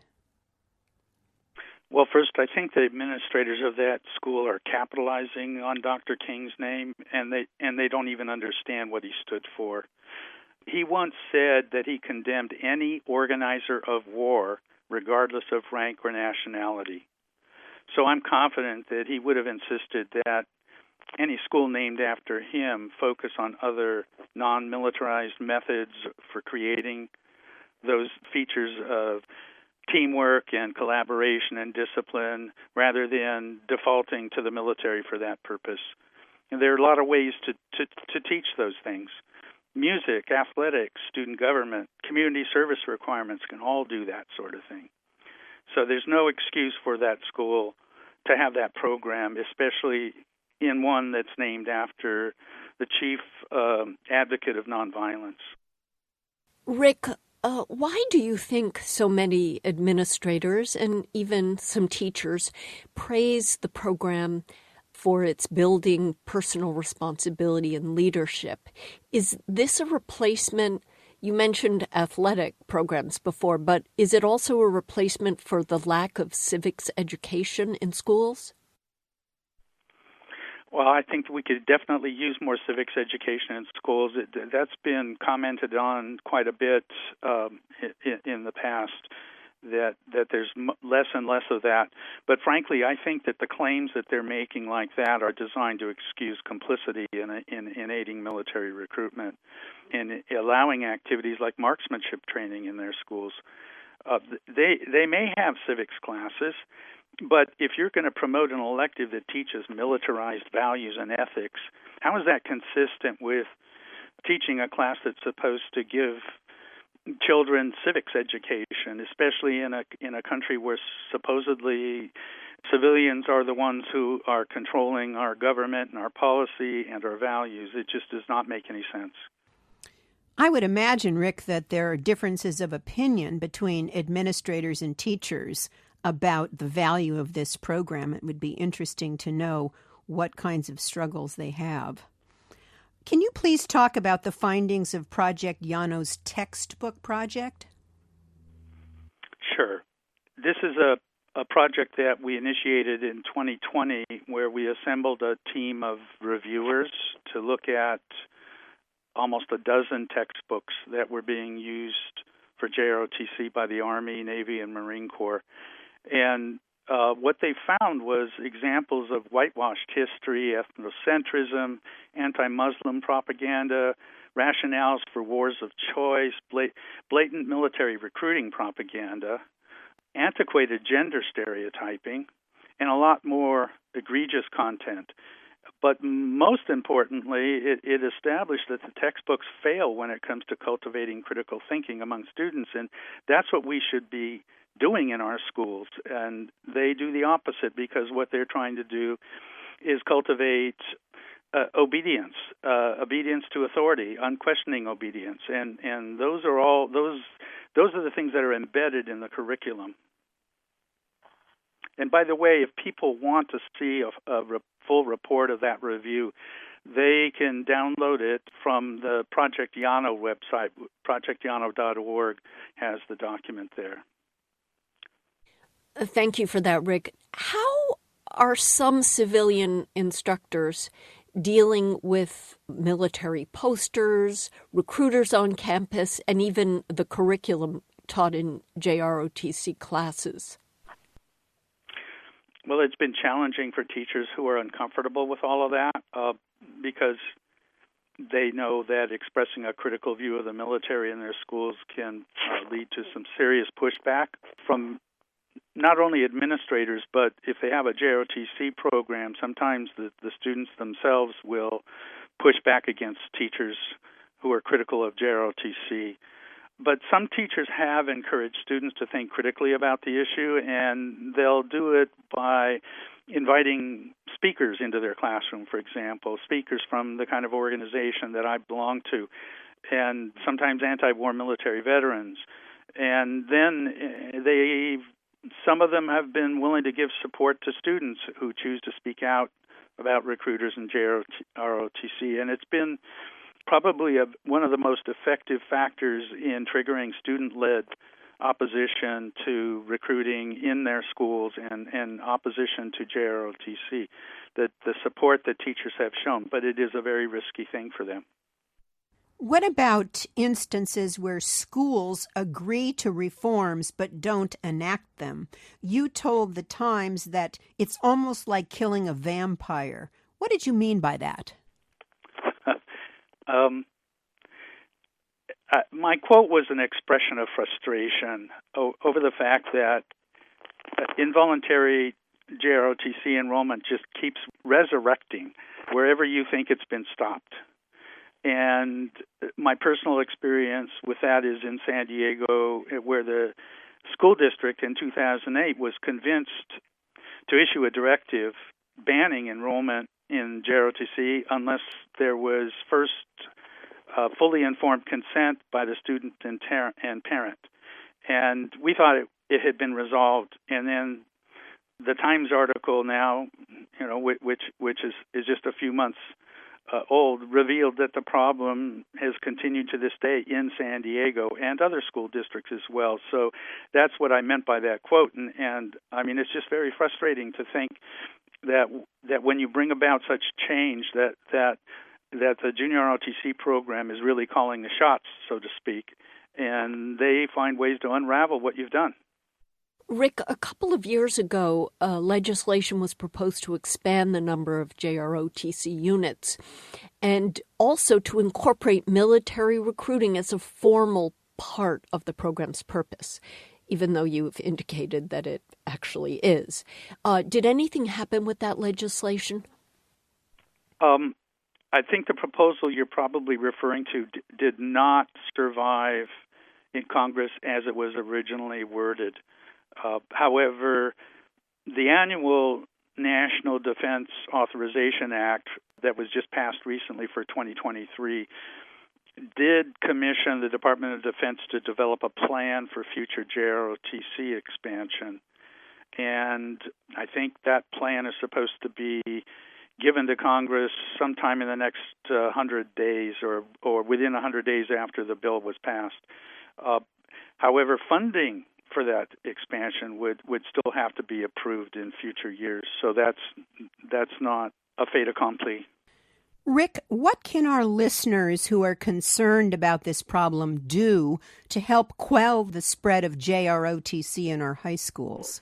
Well, first, I think the administrators of that school are capitalizing on Doctor King's name, and they and they don't even understand what he stood for. He once said that he condemned any organizer of war, regardless of rank or nationality. So I'm confident that he would have insisted that any school named after him focus on other non-militarized methods for creating those features of teamwork and collaboration and discipline, rather than defaulting to the military for that purpose. And there are a lot of ways to, to, to teach those things. Music, athletics, student government, community service requirements can all do that sort of thing. So there's no excuse for that school to have that program, especially in one that's named after the chief um, advocate of nonviolence. Rick, uh, why do you think so many administrators and even some teachers praise the program for its building personal responsibility and leadership? Is this a replacement? You mentioned athletic programs before, but is it also a replacement for the lack of civics education in schools? Well, I think we could definitely use more civics education in schools. It, that's been commented on quite a bit um, in, in the past, that that there's less and less of that. But frankly, I think that the claims that they're making like that are designed to excuse complicity in, in, in aiding military recruitment and allowing activities like marksmanship training in their schools. Uh, they they may have civics classes, but if you're going to promote an elective that teaches militarized values and ethics, how is that consistent with teaching a class that's supposed to give children civics education, especially in a in a country where supposedly civilians are the ones who are controlling our government and our policy and our values? It just does not make any sense. I would imagine, Rick, that there are differences of opinion between administrators and teachers about the value of this program. It would be interesting to know what kinds of struggles they have. Can you please talk about the findings of Project Yano's textbook project? Sure. This is a, a project that we initiated in twenty twenty, where we assembled a team of reviewers to look at almost a dozen textbooks that were being used for J R O T C by the Army, Navy, and Marine Corps. And uh, what they found was examples of whitewashed history, ethnocentrism, anti-Muslim propaganda, rationales for wars of choice, blatant military recruiting propaganda, antiquated gender stereotyping, and a lot more egregious content. But most importantly, it, it established that the textbooks fail when it comes to cultivating critical thinking among students, and that's what we should be doing in our schools. And they do the opposite, because what they're trying to do is cultivate uh, obedience, uh, obedience to authority, unquestioning obedience, and and those are all those those are the things that are embedded in the curriculum. And by the way, if people want to see a, a re- full report of that review, they can download it from the Project Yano website. project yano dot org has the document there. Thank you for that, Rick. How are some civilian instructors dealing with military posters, recruiters on campus, and even the curriculum taught in J R O T C classes? Well, it's been challenging for teachers who are uncomfortable with all of that uh, because they know that expressing a critical view of the military in their schools can uh, lead to some serious pushback from not only administrators, but if they have a J R O T C program, sometimes the, the students themselves will push back against teachers who are critical of J R O T C. But some teachers have encouraged students to think critically about the issue, and they'll do it by inviting speakers into their classroom, for example, speakers from the kind of organization that I belong to, and sometimes anti-war military veterans. And then they, some of them have been willing to give support to students who choose to speak out about recruiters and J R O T C, and it's been probably a, one of the most effective factors in triggering student-led opposition to recruiting in their schools and, and opposition to J R O T C, that the support that teachers have shown, but it is a very risky thing for them. What about instances where schools agree to reforms but don't enact them? You told the Times that it's almost like killing a vampire. What did you mean by that? Um, uh, my quote was an expression of frustration o- over the fact that uh, involuntary J R O T C enrollment just keeps resurrecting wherever you think it's been stopped. And my personal experience with that is in San Diego, where the school district in two thousand eight was convinced to issue a directive banning enrollment in J R O T C unless there was first uh, fully informed consent by the student and, ter- and parent. And we thought it, it had been resolved. And then the Times article now, you know, which which is, is just a few months uh, old, revealed that the problem has continued to this day in San Diego and other school districts as well. So that's what I meant by that quote. And, and I mean, it's just very frustrating to think that that when you bring about such change, that that that the junior R O T C program is really calling the shots, so to speak, and they find ways to unravel what you've done. Rick, a couple of years ago, uh, legislation was proposed to expand the number of J R O T C units and also to incorporate military recruiting as a formal part of the program's purpose, even though you've indicated that it actually is. Uh, did anything happen with that legislation? Um, I think the proposal you're probably referring to d- did not survive in Congress as it was originally worded. Uh, however, the annual National Defense Authorization Act that was just passed recently for twenty twenty-three did commission the Department of Defense to develop a plan for future J R O T C expansion. And I think that plan is supposed to be given to Congress sometime in the next uh, one hundred days or, or within one hundred days after the bill was passed. Uh, however, funding for that expansion would, would still have to be approved in future years. So that's that's not a fait accompli. Rick, what can our listeners who are concerned about this problem do to help quell the spread of J R O T C in our high schools?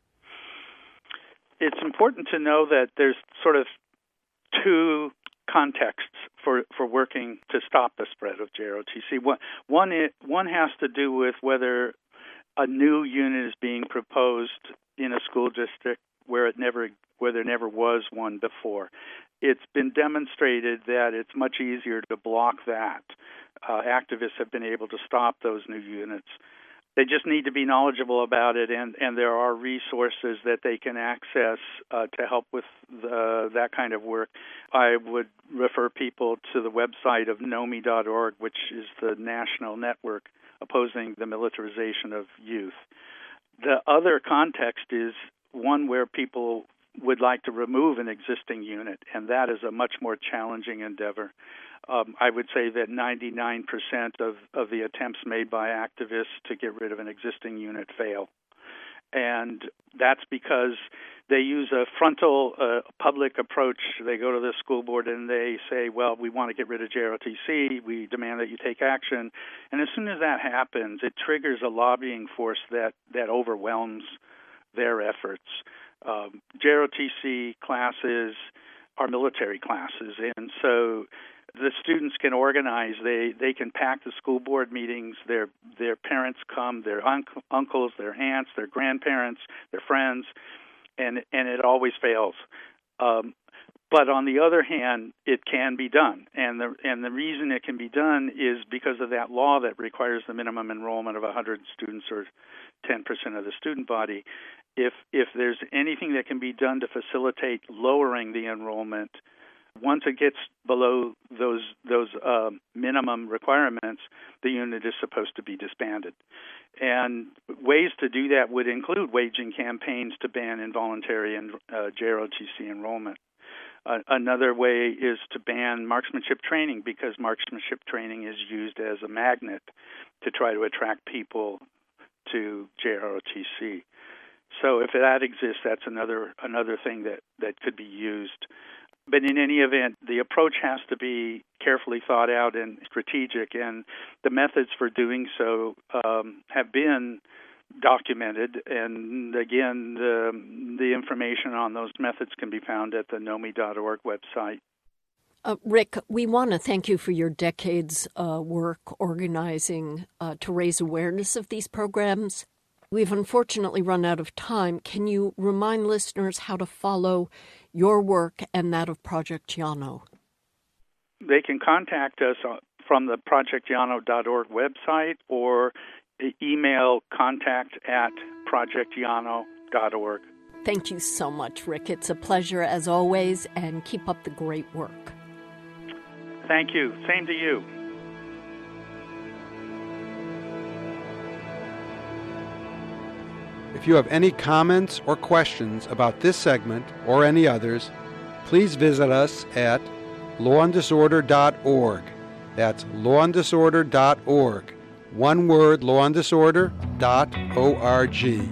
It's important to know that there's sort of two contexts for, for working to stop the spread of J R O T C. One, one, is, one has to do with whether a new unit is being proposed in a school district where it never, where there never was one before. it's been demonstrated that it's much easier to block that. Uh, activists have been able to stop those new units. They just need to be knowledgeable about it, and, and there are resources that they can access uh, to help with the, that kind of work. I would refer people to the website of N O M I dot org, which is the national network opposing the militarization of youth. The other context is one where people would like to remove an existing unit, and that is a much more challenging endeavor. Um, I would say that ninety-nine percent of, of the attempts made by activists to get rid of an existing unit fail. And that's because they use a frontal uh, public approach. They go to the school board and they say, well, we want to get rid of J R O T C. We demand that you take action. And as soon as that happens, it triggers a lobbying force that, that overwhelms their efforts. Um, J R O T C classes are military classes, and so the students can organize. They they can pack the school board meetings. Their their parents come, their unc- uncles, their aunts, their grandparents, their friends, and and it always fails. Um, but on the other hand, it can be done, and the and the reason it can be done is because of that law that requires the minimum enrollment of one hundred students or ten percent of the student body. If if there's anything that can be done to facilitate lowering the enrollment, once it gets below those those uh, minimum requirements, the unit is supposed to be disbanded. And ways to do that would include waging campaigns to ban involuntary and uh, J R O T C enrollment. Uh, another way is to ban marksmanship training, because marksmanship training is used as a magnet to try to attract people to J R O T C. So if that exists, that's another another thing that, that could be used. But in any event, the approach has to be carefully thought out and strategic, and the methods for doing so um, have been documented. And again, the, the information on those methods can be found at the N O M I dot org website. Uh, Rick, we want to thank you for your decades uh, work organizing uh, to raise awareness of these programs. We've unfortunately run out of time. Can you remind listeners how to follow your work and that of Project Giano? They can contact us from the project giano dot org website or email contact at project giano dot org. Thank you so much, Rick. It's a pleasure as always, and keep up the great work. Thank you. Same to you. If you have any comments or questions about this segment or any others, please visit us at law and disorder dot org. That's law and disorder dot org. One word, law and disorder dot org.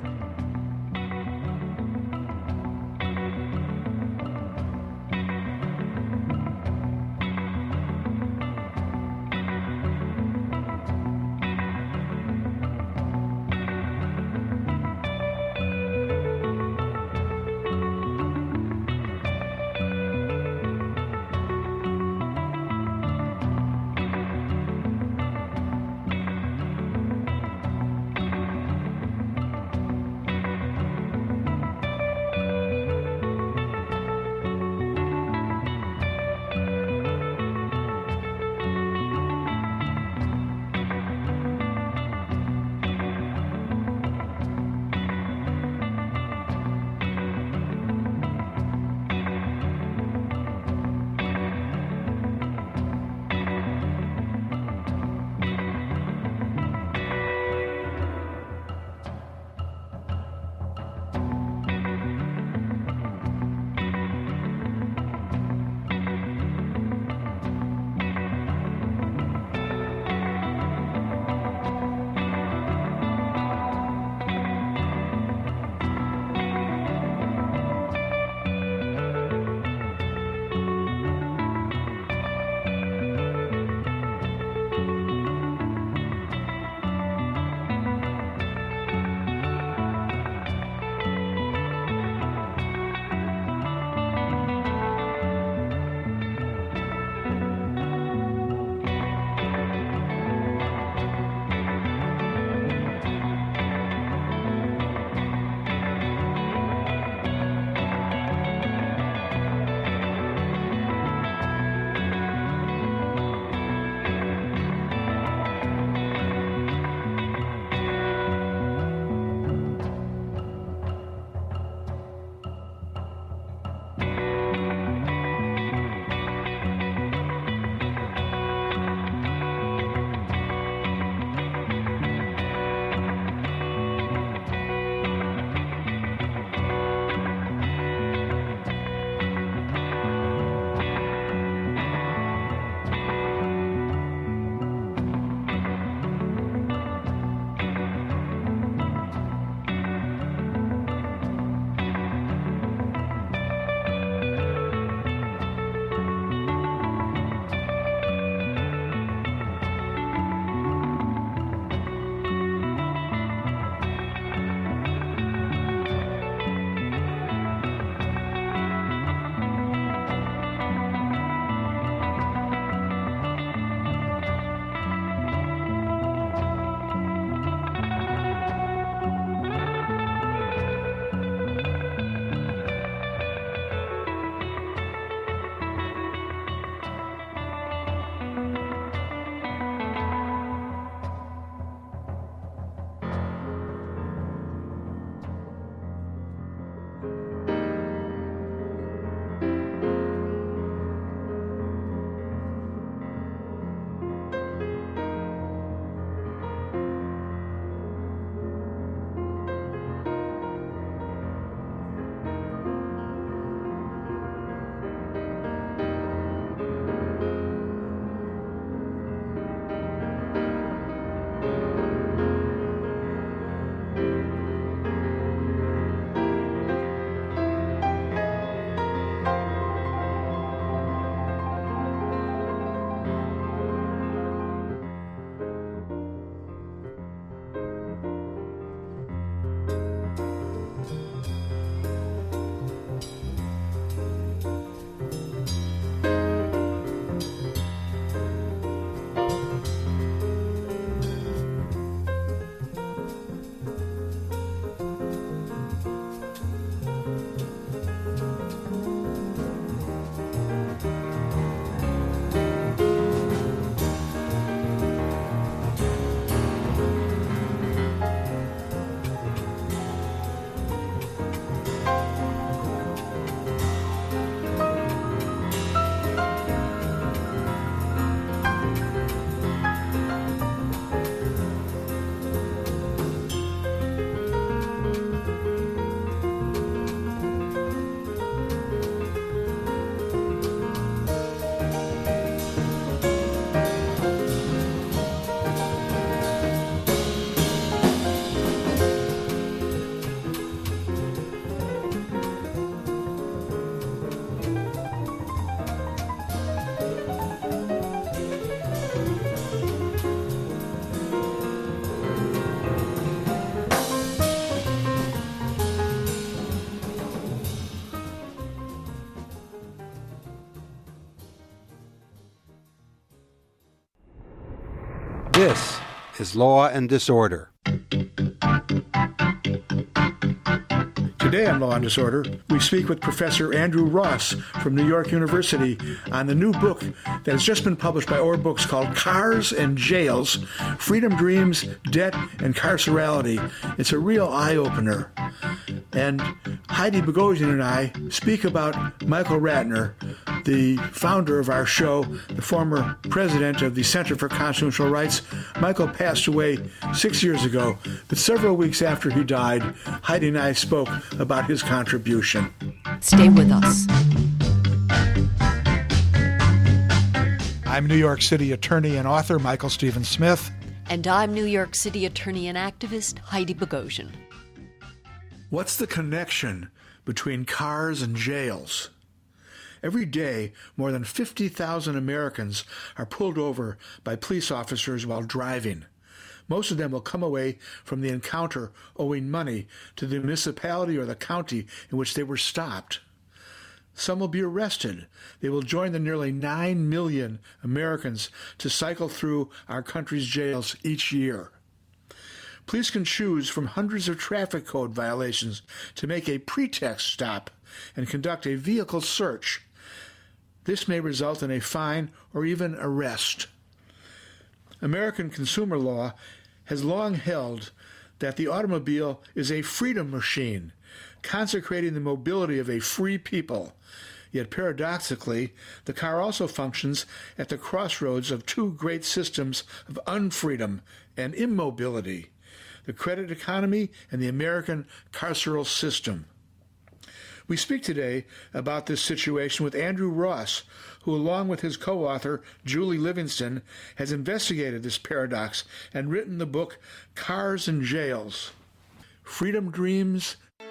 is Law and Disorder. Today on Law and Disorder, we speak with Professor Andrew Ross from New York University on the new book that has just been published by Or Books called Cars and Jails, Freedom Dreams, Debt, and Carcerality. It's a real eye-opener. And Heidi Bogosian and I speak about Michael Ratner, the founder of our show, the former president of the Center for Constitutional Rights. Michael passed away six years ago, but several weeks after he died, Heidi and I spoke about his contribution. Stay with us. I'm New York City attorney and author Michael Stephen Smith. And I'm New York City attorney and activist Heidi Bogosian. What's the connection between cars and jails? Every day, more than fifty thousand Americans are pulled over by police officers while driving. Most of them will come away from the encounter owing money to the municipality or the county in which they were stopped. Some will be arrested. They will join the nearly nine million Americans to cycle through our country's jails each year. Police can choose from hundreds of traffic code violations to make a pretext stop and conduct a vehicle search. This may result in a fine or even arrest. American consumer law has long held that the automobile is a freedom machine, consecrating the mobility of a free people. Yet paradoxically, the car also functions at the crossroads of two great systems of unfreedom and immobility: the credit economy and the American carceral system. We speak today about this situation with Andrew Ross, who, along with his co-author, Julie Livingston, has investigated this paradox and written the book Cars and Jails, Freedom Dreams.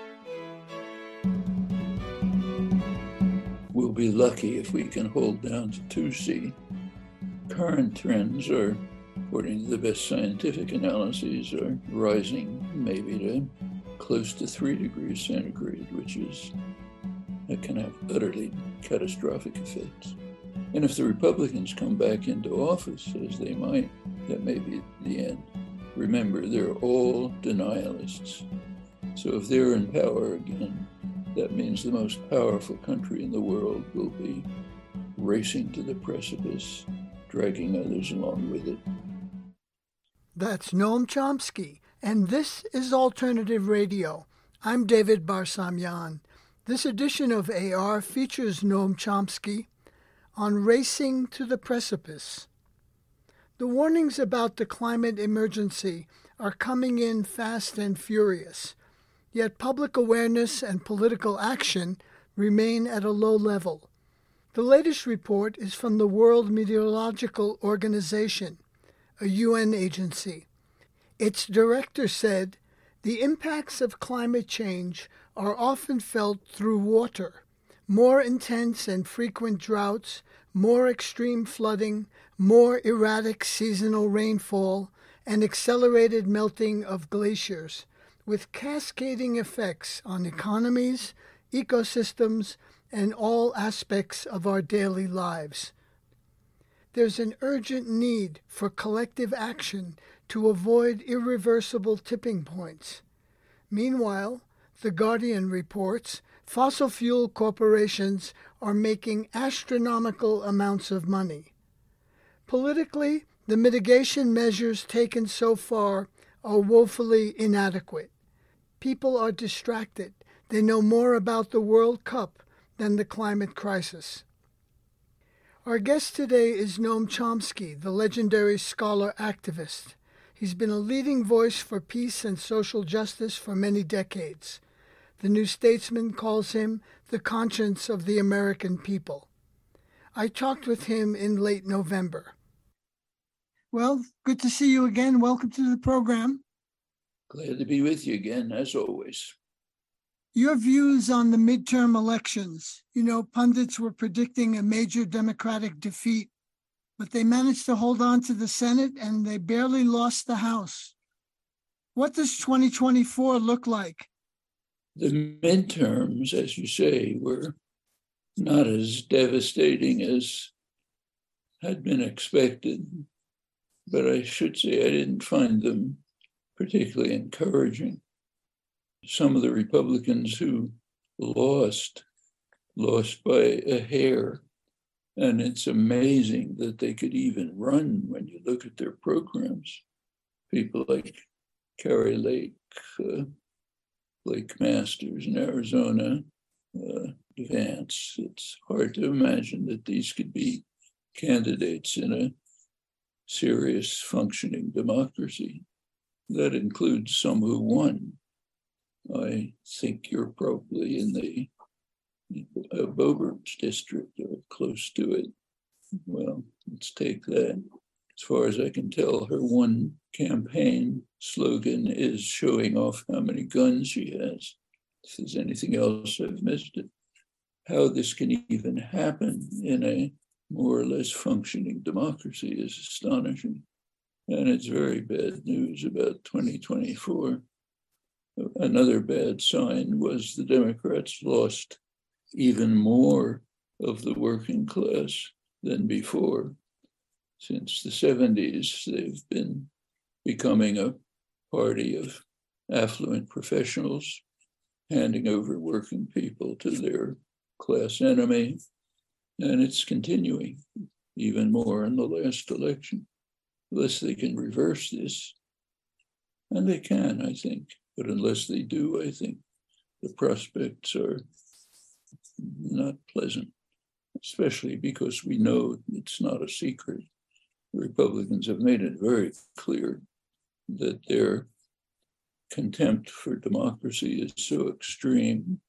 We'll be lucky if we can hold down to two C. Current trends are, according to the best scientific analyses, are rising maybe to close to three degrees centigrade, which is that can have utterly catastrophic effects. And if the Republicans come back into office, as they might, that may be the end. Remember, they're all denialists. So if they're in power again, that means the most powerful country in the world will be racing to the precipice, dragging others along with it. That's Noam Chomsky, and this is Alternative Radio. I'm David Barsamyan. This edition of A R features Noam Chomsky on racing to the precipice. The warnings about the climate emergency are coming in fast and furious, yet public awareness and political action remain at a low level. The latest report is from the World Meteorological Organization, a U N agency. Its director said, "The impacts of climate change are often felt through water. More intense and frequent droughts, more extreme flooding, more erratic seasonal rainfall, and accelerated melting of glaciers, with cascading effects on economies, ecosystems, and all aspects of our daily lives. There's an urgent need for collective action to avoid irreversible tipping points." Meanwhile, The Guardian reports, fossil fuel corporations are making astronomical amounts of money. Politically, the mitigation measures taken so far are woefully inadequate. People are distracted. They know more about the World Cup than the climate crisis. Our guest today is Noam Chomsky, the legendary scholar activist. He's been a leading voice for peace and social justice for many decades. The New Statesman calls him the conscience of the American people. I talked with him in late November. Well, good to see you again. Welcome to the program. Glad to be with you again, as always. Your views on the midterm elections. You know, pundits were predicting a major Democratic defeat, but they managed to hold on to the Senate and they barely lost the House. What does twenty twenty-four look like? The midterms, as you say, were not as devastating as had been expected. but I should say I didn't find them particularly encouraging. Some of the Republicans who lost, lost by a hair. And it's amazing that they could even run when you look at their programs. People like Kari Lake, uh, Blake Masters in Arizona, uh, Vance. It's hard to imagine that these could be candidates in a serious functioning democracy. That includes some who won. I think you're probably in the uh, Boebert's district or close to it. Well, let's take that. As far as I can tell, her one campaign slogan is showing off how many guns she has. If there's anything else, I've missed it. How this can even happen in a more or less functioning democracy is astonishing. And it's very bad news about twenty twenty-four. Another bad sign was the Democrats lost even more of the working class than before. Since the seventies, they've been becoming a party of affluent professionals, handing over working people to their class enemy. And it's continuing even more in the last election, unless they can reverse this. And they can, I think. But unless they do, I think the prospects are not pleasant, especially because we know it's not a secret. The Republicans have made it very clear that their contempt for democracy is so extreme